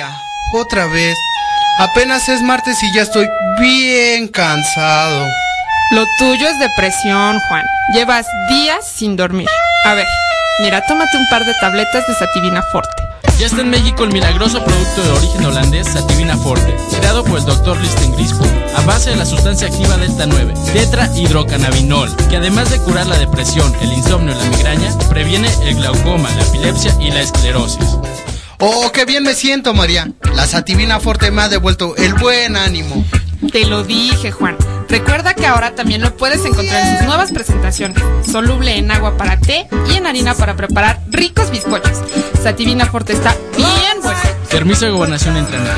Otra vez, apenas es martes y ya estoy bien cansado. Lo tuyo es depresión, Juan. Llevas días sin dormir. A ver, mira, tómate un par de tabletas de Sativina Forte. Ya está en México el milagroso producto de origen holandés Sativina Forte, creado por el doctor Listen Grispo, a base de la sustancia activa Delta nueve, tetrahidrocannabinol, que además de curar la depresión, el insomnio y la migraña, previene el glaucoma, la epilepsia y la esclerosis. ¡Oh, qué bien me siento, María! La Sativina Forte me ha devuelto el buen ánimo. Te lo dije, Juan. Recuerda que ahora también lo puedes encontrar en sus nuevas presentaciones, soluble en agua para té y en harina para preparar ricos bizcochos. Sativina Forte está bien bueno. Permiso de gobernación entra en el...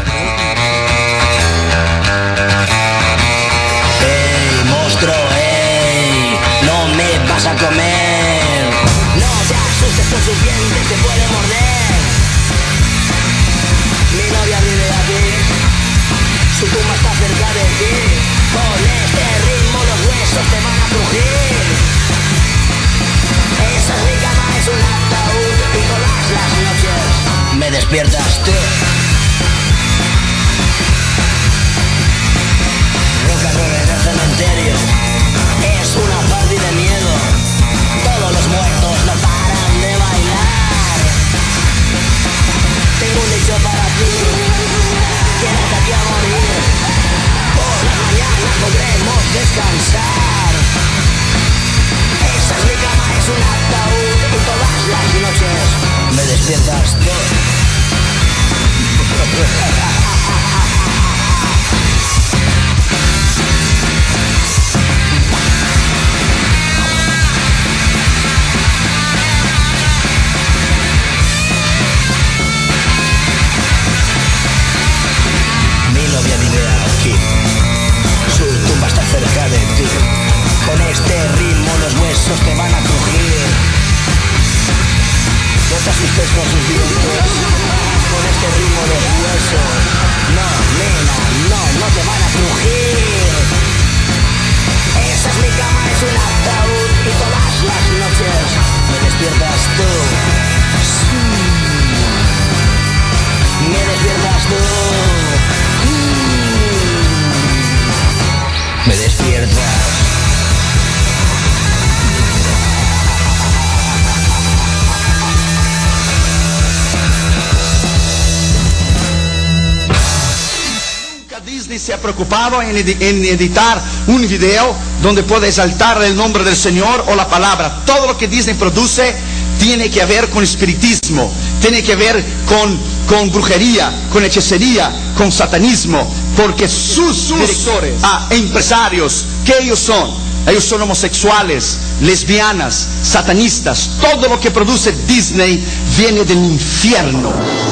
¡Ey, monstruo, ey! ¡No me vas a comer! ¡No te asustes con sus dientes, te puede morder! Mi novia vive aquí, su tumba está cerca de ti. Con este ritmo los huesos te van a crujir. Esa es mi cama, es un ataúd y todas las noches me despiertas tú. Rock and roll en el cementerio es una party de miedo. Todos los muertos no paran de bailar. Tengo un dicho para ti, quédate aquí a morir. Por las mañanas podremos descansar. Esa es mi cama, es un ataúd y todas las noches me despiertas tú. Mi novia vive aquí, su tumba está cerca de ti. Con este ritmo los huesos te van a crujir. No te asustes con sus dientes, con este ritmo los huesos, no, nena, no, no te van a crujir. Esa es mi cama, es un ataúd y todas las noches me despiertas tú. Sí. Me despiertas tú. Me despiertas. Disney se ha preocupado en, edi en editar un video donde puede exaltar el nombre del Señor o la palabra. Todo lo que Disney produce tiene que ver con espiritismo, tiene que ver con, con brujería, con hechicería, con satanismo, porque sus, sus directores, ah, empresarios, ¿qué ellos son? Ellos son homosexuales, lesbianas, satanistas. Todo lo que produce Disney viene del infierno.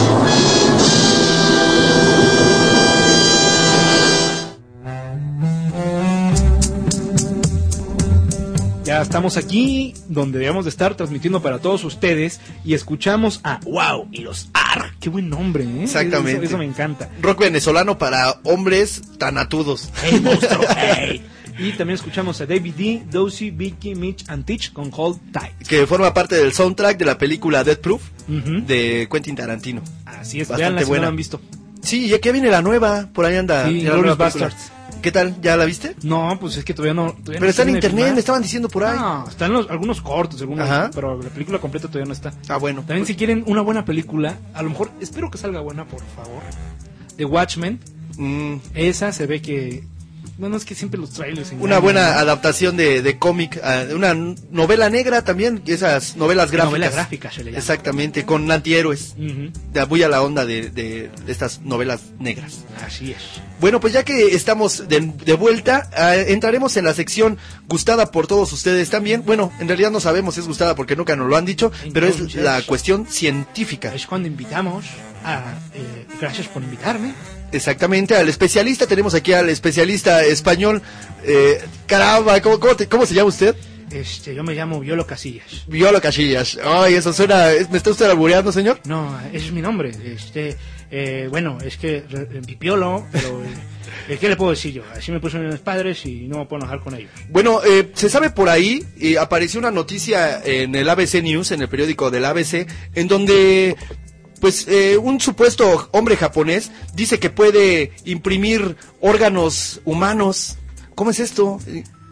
Ya estamos aquí donde debemos de estar transmitiendo para todos ustedes y escuchamos a Wow y los Ar. Qué buen nombre, ¿eh? Exactamente. Eso, eso me encanta. Rock venezolano para hombres tanatudos. Hey, monstruo, hey. Y también escuchamos a David D, Dozy, Vicky, Mitch and Teach con Hold Tight. Que forma parte del soundtrack de la película Death Proof uh-huh. de Quentin Tarantino. Así es, bastante veanla si buena. no la han visto. Sí, ya que viene la nueva, por ahí anda. Sí, Inglourious Basterds. ¿Qué tal? ¿Ya la viste? No, pues es que todavía no. Todavía pero no está en internet, filmar. me estaban diciendo por ahí. No, están los, algunos cortos, algunos, Ajá. pero la película completa todavía no está. Ah, bueno. También pues... si quieren una buena película, a lo mejor, espero que salga buena, por favor. The Watchmen. Mm. Esa se ve que... Bueno, es que siempre los trailers... Una engañan, buena ¿no? adaptación de, de cómic, uh, una novela negra también, esas novelas gráficas. Novela gráfica se le llama. Exactamente, con antihéroes. Uh-huh. De muy a la onda de, de, de estas novelas negras. Así es. Bueno, pues ya que estamos de, de vuelta, uh, entraremos en la sección gustada por todos ustedes también. Bueno, en realidad no sabemos si es gustada porque nunca nos lo han dicho, entonces, pero es la cuestión científica. Es cuando invitamos a... Eh, gracias por invitarme. Exactamente, al especialista, tenemos aquí al especialista español. Eh, caramba, ¿cómo, cómo, te, ¿cómo se llama usted? Este, yo me llamo Violo Casillas. Violo Casillas. Ay, eso suena... ¿Me está usted albureando, señor? No, ese es mi nombre. Este, eh, bueno, es que Pipiolo, pero... Eh, ¿Qué le puedo decir yo? Así me pusieron mis padres y no me puedo enojar con ellos. Bueno, eh, se sabe por ahí, eh, apareció una noticia en el A B C News, en el periódico del A B C, en donde... Pues eh, un supuesto hombre japonés dice que puede imprimir órganos humanos. ¿Cómo es esto?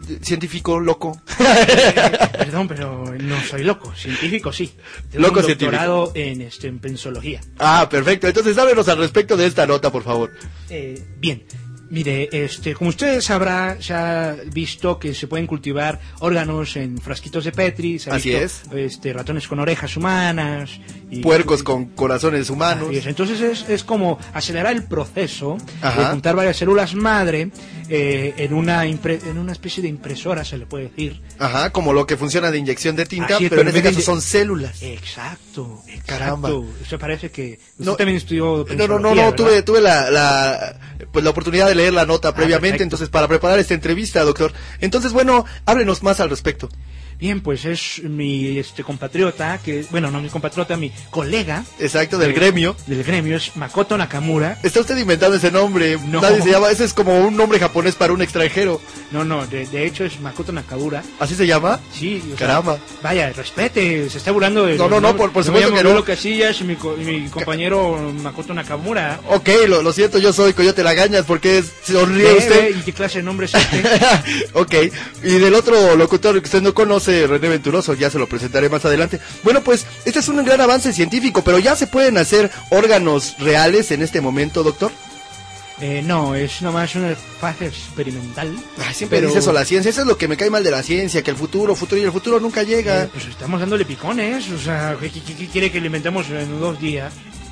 científico loco. Eh, perdón, pero no soy loco. Científico sí. Tengo Loco un científico. doctorado en, este, en pensología. Ah, perfecto. Entonces, háblenos al respecto de esta nota, por favor. Eh, bien. Mire, este, como ustedes habrá ya visto que se pueden cultivar órganos en frasquitos de Petri, se ha Así visto, este, ratones con orejas humanas, y, Puercos con corazones humanos. Así es. Entonces es, es como acelerar el proceso Ajá. de juntar varias células madre eh, en una impre- en una especie de impresora, se le puede decir. Ajá, como lo que funciona de inyección de tinta, Así es, pero en este vez caso de- son células. Exacto, exacto. Caramba. Eso parece que usted No, también estudió No, no, no, pensología, no, ¿verdad? tuve, tuve la, la, pues la oportunidad de leer la nota previamente, perfecto. entonces para preparar esta entrevista, doctor. Entonces, bueno, háblenos más al respecto. Bien, pues es mi este compatriota, que bueno, no mi compatriota, mi colega. Exacto, del eh, gremio. Del gremio, es Makoto Nakamura. Está usted inventando ese nombre. No. Nadie se llama, ese es como un nombre japonés para un extranjero. No, no, de, de hecho es Makoto Nakamura. ¿Así se llama? Sí. O sea, Caramba. vaya, respete, se está burlando de... No, no, no, por- por Yo supuesto me que llamo no. Lolo Casillas y mi, co- y mi compañero Makoto Nakamura. Ok, lo, lo siento, yo soy Coyote Lagañas porque es, sonríe Ve, usted. ve, ¿y qué clase de nombre es este? Ok, y del otro locutor que usted no conoce, René Venturoso, ya se lo presentaré más adelante. Bueno, pues este es un gran avance científico, pero ya se pueden hacer órganos reales en este momento, doctor. Eh, no, es nomás una fase experimental. Ay, siempre pero- dice eso la ciencia, eso es lo que me cae mal de la ciencia, que el futuro, futuro y el futuro nunca llega. Eh, pues estamos dándole picones, o sea, ¿qué, qué- qué quiere que le inventemos en dos días?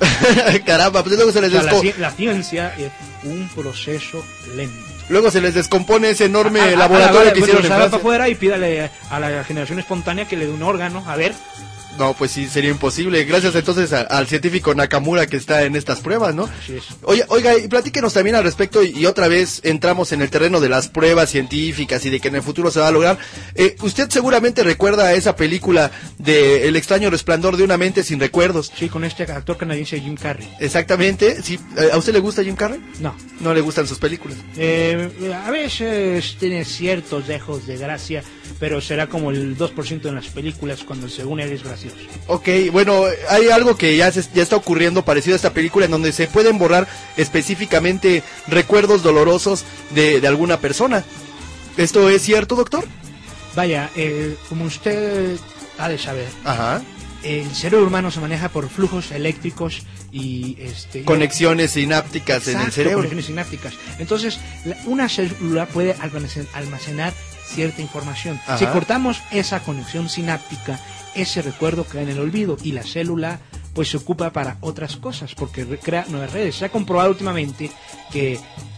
Caramba, pues luego se O les sea, la, desco- ci- la ciencia es un proceso lento. luego se les descompone ese enorme Ah, ah, laboratorio ah, vale, que pues, hicieron en salga Francia. para afuera y pídale a la generación espontánea que le dé un órgano, a ver. No, pues sí, sería imposible. Gracias entonces a- al científico Nakamura que está en estas pruebas, ¿no? Así es. Oiga, oiga, y platíquenos también al respecto y, y otra vez entramos en el terreno de las pruebas científicas y de que en el futuro se va a lograr. Eh, usted seguramente recuerda esa película de El extraño resplandor de una mente sin recuerdos. Sí, con este actor canadiense Jim Carrey. Exactamente, sí. Eh, ¿A usted le gusta Jim Carrey? No. No le gustan sus películas. Eh, a veces tiene ciertos dejos de gracia, pero será como el dos por ciento en las películas cuando según él es gracioso. Ok, bueno, hay algo que ya, se, ya está ocurriendo parecido a esta película en donde se pueden borrar específicamente recuerdos dolorosos de, de alguna persona. ¿Esto es cierto, doctor? Vaya, eh, como usted ha de saber, Ajá. el cerebro humano se maneja por flujos eléctricos y este Conexiones sinápticas en el Exacto, cerebro. conexiones sinápticas. Entonces, la- una célula puede almacen- almacenar cierta información. Ajá. Si cortamos esa conexión sináptica, ese recuerdo queda en el olvido y la célula pues se ocupa para otras cosas porque re- crea nuevas redes. Se ha comprobado últimamente que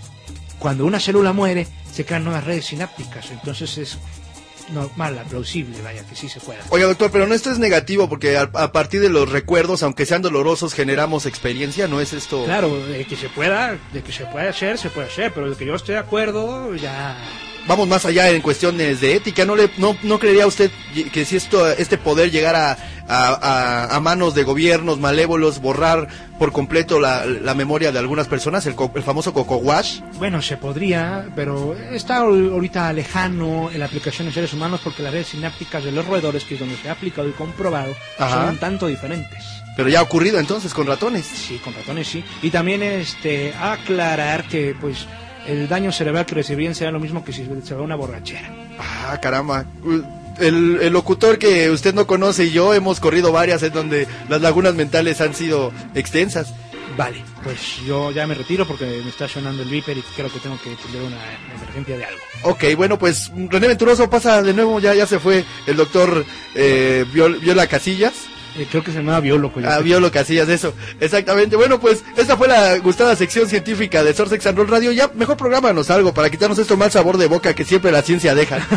cuando una célula muere se crean nuevas redes sinápticas. Entonces es normal, plausible, vaya, que sí se pueda. Oiga, doctor, pero no esto es negativo porque a, a partir de los recuerdos, aunque sean dolorosos, generamos experiencia, ¿no es esto? Claro, de que se pueda, de que se pueda hacer, se puede hacer, pero de que yo esté de acuerdo, ya... Vamos más allá en cuestiones de ética. ¿No le no, no creería usted que si esto este poder llegara a, a, a manos de gobiernos malévolos, borrar por completo la, la memoria de algunas personas, el, co- el famoso Coco Wash? Bueno, se podría, pero está ahor- ahorita lejano en la aplicación en seres humanos porque las redes sinápticas de los roedores, que es donde se ha aplicado y comprobado, Ajá. son un tanto diferentes. Pero ya ha ocurrido entonces con ratones. Sí, con ratones sí. Y también este aclarar que pues el daño cerebral que recibirían será lo mismo que si se va una borrachera. Ah, caramba. El, el locutor que usted no conoce y yo hemos corrido varias en donde las lagunas mentales han sido extensas. Vale, pues yo ya me retiro porque me está sonando el viper y creo que tengo que tener una emergencia de algo. Ok, bueno, pues René Venturoso pasa de nuevo, ya, ya se fue el doctor eh, Viol- Viola Casillas. Eh, creo que se llamaba biólogo. Ah, Violo Casillas, eso, exactamente. Bueno, pues esta fue la gustada sección científica de Sorsex and Roll Radio. Ya, mejor prográmanos algo para quitarnos esto mal sabor de boca que siempre la ciencia deja.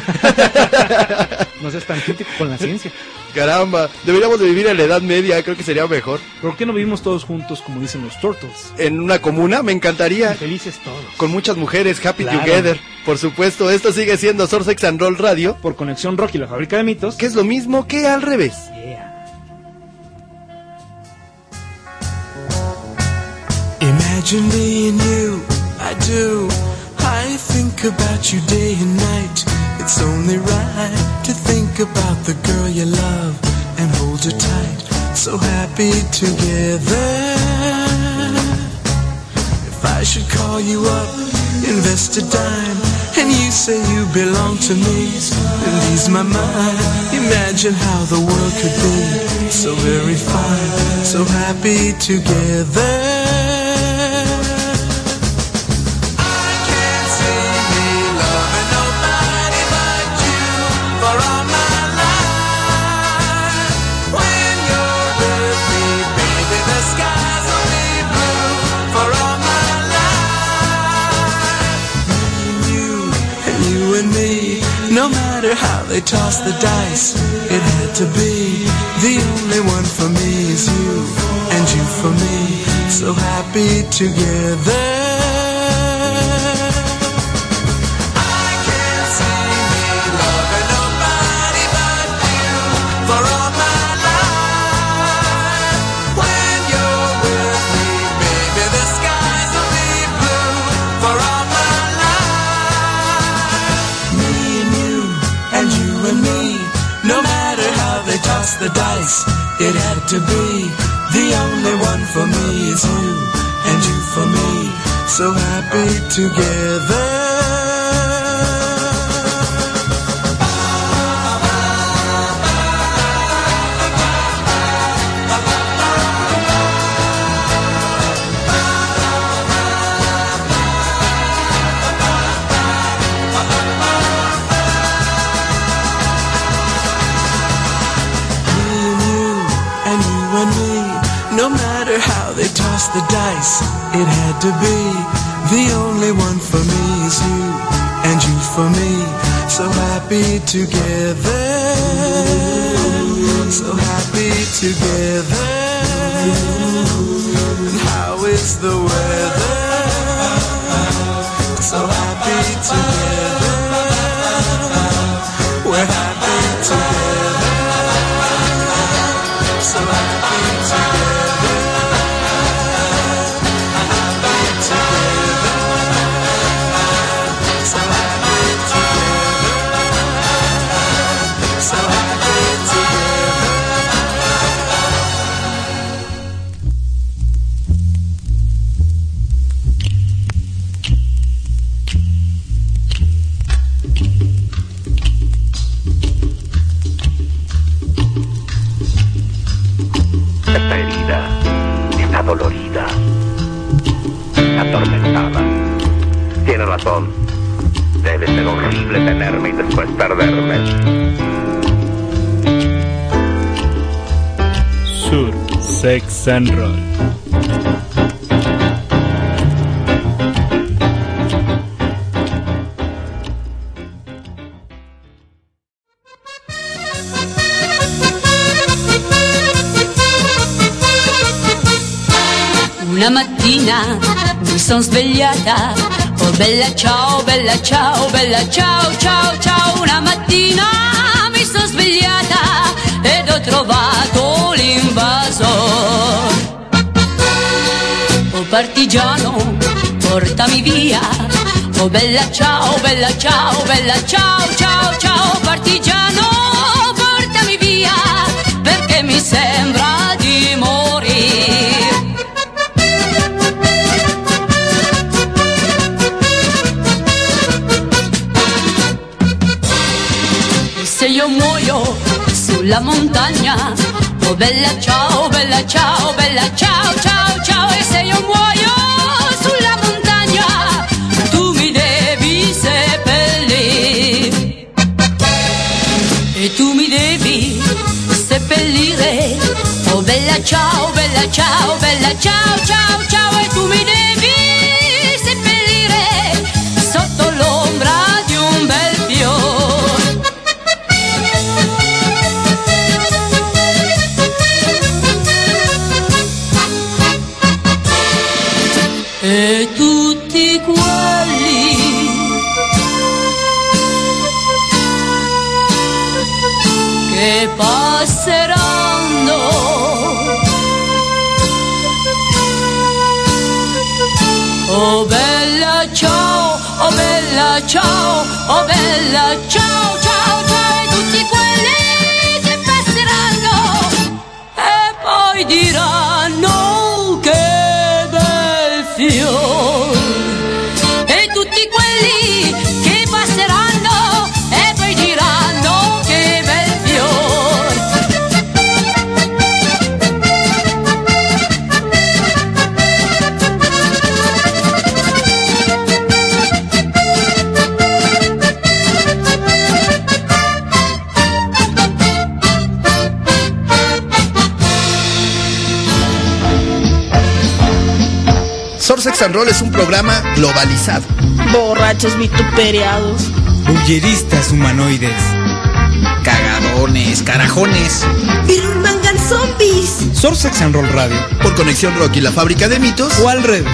No seas tan crítico con la ciencia. Caramba, deberíamos de vivir en la Edad Media, creo que sería mejor. ¿Por qué no vivimos todos juntos como dicen los Turtles? En una comuna, me encantaría. Felices todos. Con muchas mujeres, happy Claro. together. Por supuesto, esto sigue siendo Sorsex and Roll Radio. Por Conexión Rock y la Fábrica de Mitos. Que es lo mismo que al revés. Yeah. Imagine me and you, I do. I think about you day and night. It's only right to think about the girl you love and hold her tight. So happy together. If I should call you up, invest a dime, and you say you belong to me. It ease my mind. Imagine how the world could be so very fine, so happy together. No matter how they toss the dice, it had to be. The only one for me is you, and you for me, so happy together. The dice, it had to be. The only one for me is you, and you for me, so happy together. No matter how they toss the dice, it had to be. The only one for me is you, and you for me, so happy together. So happy together. And how is the weather? So happy together. We're happy together. So happy together. Dolorida, atormentada. Tiene razón. Debe ser horrible tenerme y después perderme. Sur, Sex and Roll. Una mattina mi son svegliata, oh bella ciao, bella ciao, bella ciao, ciao, ciao. Una mattina mi son svegliata ed ho trovato l'invasor. Oh partigiano, portami via, oh bella ciao, bella ciao, bella ciao, ciao, ciao. Partigiano, portami via, perché mi sembra di morire. Se io muoio sulla montagna, oh bella ciao, bella ciao, bella ciao, ciao, ciao. E se io muoio sulla montagna, tu mi devi seppellire. E tu mi devi seppellire, oh bella ciao, bella ciao, bella ciao, ciao, ciao. E tu mi devi seppellire sotto l'ombra di un bel fiore. E tutti quelli che passeranno, oh bella ciao, oh bella ciao, oh bella ciao, ciao, ciao. E tutti quelli che passeranno e poi diranno che bel fiore. E tutti quelli che Sex and Roll es un programa globalizado. Borrachos vituperiados. Bulleristas humanoides. Cagadones, carajones. Birmangan zombies. Sor Sex and Roll Radio. Por Conexión Rock y la Fábrica de Mitos. O al revés.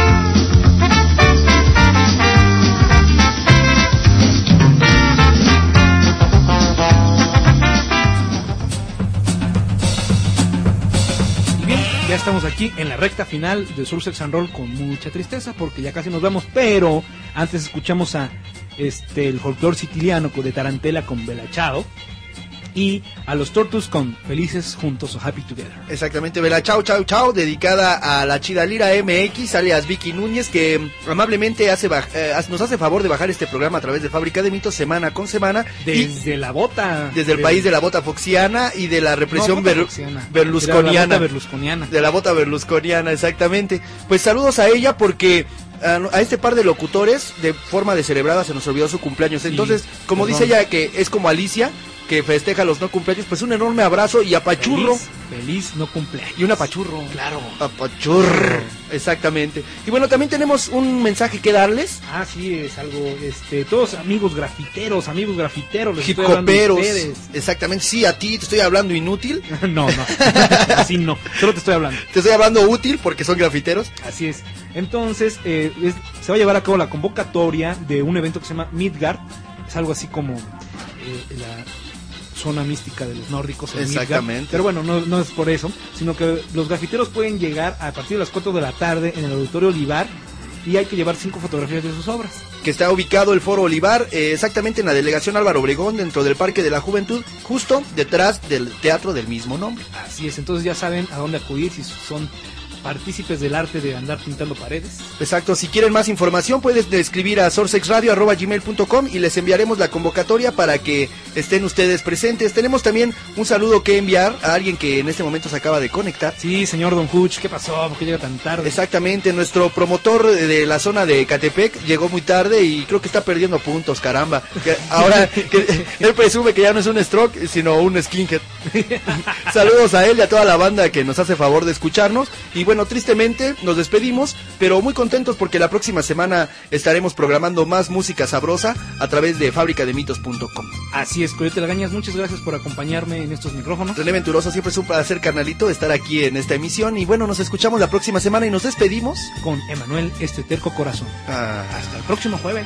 Ya estamos aquí en la recta final de Sur Sex and Roll con mucha tristeza porque ya casi nos vamos, pero antes escuchamos a este el folclore siciliano de Tarantela con Belachao y a los Tortus con Felices Juntos o Happy Together. Exactamente, Bella Chao Chao Chao, dedicada a la Chida Lira M X, alias Vicky Núñez, que amablemente hace eh, nos hace favor de bajar este programa a través de Fábrica de Mitos semana con semana. Desde la bota. Desde el de, país de la bota foxiana y de la represión no, ber, berlusconiana. De la bota berlusconiana. De la bota berlusconiana, exactamente. Pues saludos a ella porque a este par de locutores, de forma descerebrada, se nos olvidó su cumpleaños. Entonces, sí, como perdón. Dice ella que es como Alicia, que festeja los no cumpleaños, pues un enorme abrazo y apachurro. Feliz, feliz no cumpleaños. Y un apachurro. Claro. Apachurro. Exactamente. Y bueno, también tenemos un mensaje que darles. Ah, sí, es algo, este, todos amigos grafiteros, amigos grafiteros, les hip hoperos. Exactamente, sí, a ti te estoy hablando inútil. No, no, así no, solo te estoy hablando. Te estoy hablando útil porque son grafiteros. Así es. Entonces, eh, es, se va a llevar a cabo la convocatoria de un evento que se llama Midgard. Es algo así como eh, la zona mística de los nórdicos. Exactamente. Midgard. Pero bueno, no, no es por eso, sino que los grafiteros pueden llegar a partir de las cuatro de la tarde en el Auditorio Olivar y hay que llevar cinco fotografías de sus obras. Que está ubicado el Foro Olivar, eh, exactamente en la delegación Álvaro Obregón, dentro del Parque de la Juventud, justo detrás del teatro del mismo nombre. Así es, entonces ya saben a dónde acudir si son partícipes del arte de andar pintando paredes. Exacto, si quieren más información pueden escribir a sorsexradio arroba gmail punto com y les enviaremos la convocatoria para que estén ustedes presentes. Tenemos también un saludo que enviar a alguien que en este momento se acaba de conectar. Sí, señor Don Huch, ¿qué pasó? ¿Por qué llega tan tarde? Exactamente, nuestro promotor de la zona de Catepec llegó muy tarde y creo que está perdiendo puntos, caramba. Que ahora que él presume que ya no es un stroke, sino un skinhead. Saludos a él y a toda la banda que nos hace favor de escucharnos. Y bueno, tristemente nos despedimos, pero muy contentos porque la próxima semana estaremos programando más música sabrosa a través de fábrica de mitos punto com. Así es, Coyote Lagañas, muchas gracias por acompañarme en estos micrófonos. René Venturoso, siempre es un placer, carnalito, estar aquí en esta emisión. Y bueno, nos escuchamos la próxima semana y nos despedimos con Emanuel, este terco corazón. Ah. Hasta el próximo jueves.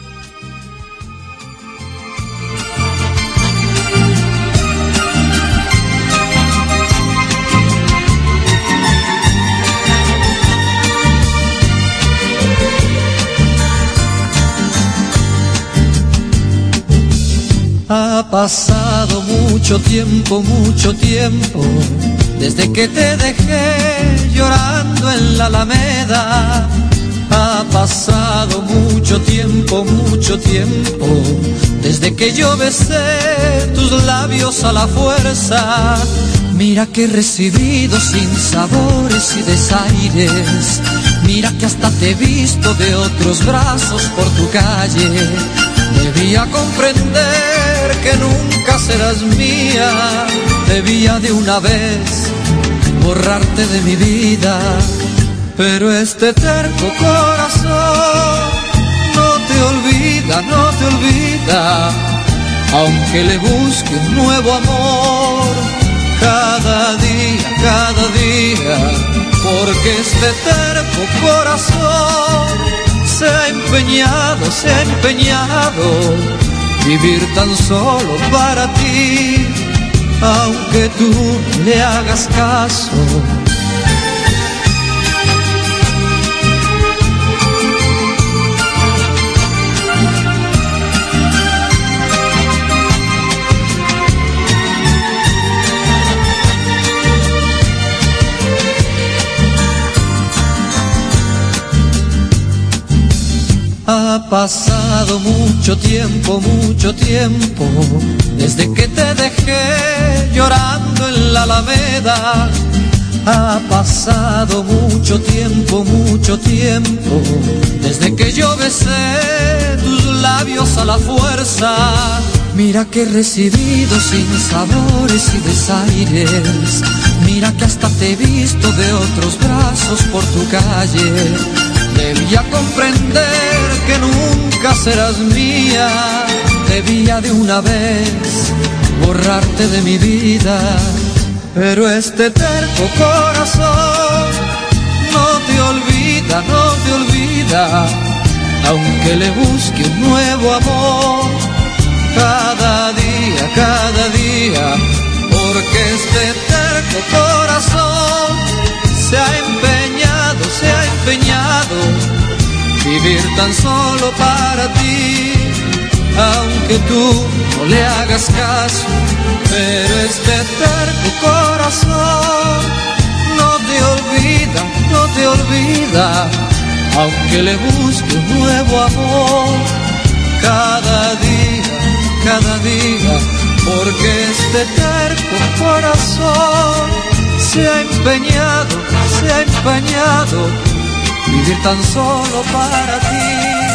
Ha pasado mucho tiempo, mucho tiempo, desde que te dejé llorando en la Alameda. Ha pasado mucho tiempo, mucho tiempo, desde que yo besé tus labios a la fuerza. Mira que he recibido sin sabores y desaires. Mira que hasta te he visto de otros brazos por tu calle. Debía comprender que nunca serás mía. Debía de una vez borrarte de mi vida. Pero este terco corazón no te olvida, no te olvida. Aunque le busque un nuevo amor cada día, cada día. Porque este terco corazón se ha empeñado, se ha empeñado vivir tan solo para ti, aunque tú no le hagas caso. Ha pasado mucho tiempo, mucho tiempo, desde que te dejé llorando en la Alameda. Ha pasado mucho tiempo, mucho tiempo, desde que yo besé tus labios a la fuerza. Mira que he recibido sin sabores y desaires. Mira que hasta te he visto de otros brazos por tu calle. Debía comprender que nunca serás mía. Debía de una vez borrarte de mi vida. Pero este terco corazón no te olvida, no te olvida, aunque le busque un nuevo amor. Cada día, cada día, porque este terco corazón se ha empeñado, se ha empeñado vivir tan solo para ti, aunque tú no le hagas caso. Pero este terco corazón no te olvida, no te olvida, aunque le busque un nuevo amor. Cada día, cada día, porque este terco corazón se ha empeñado, se ha empeñado vivir tan solo para ti.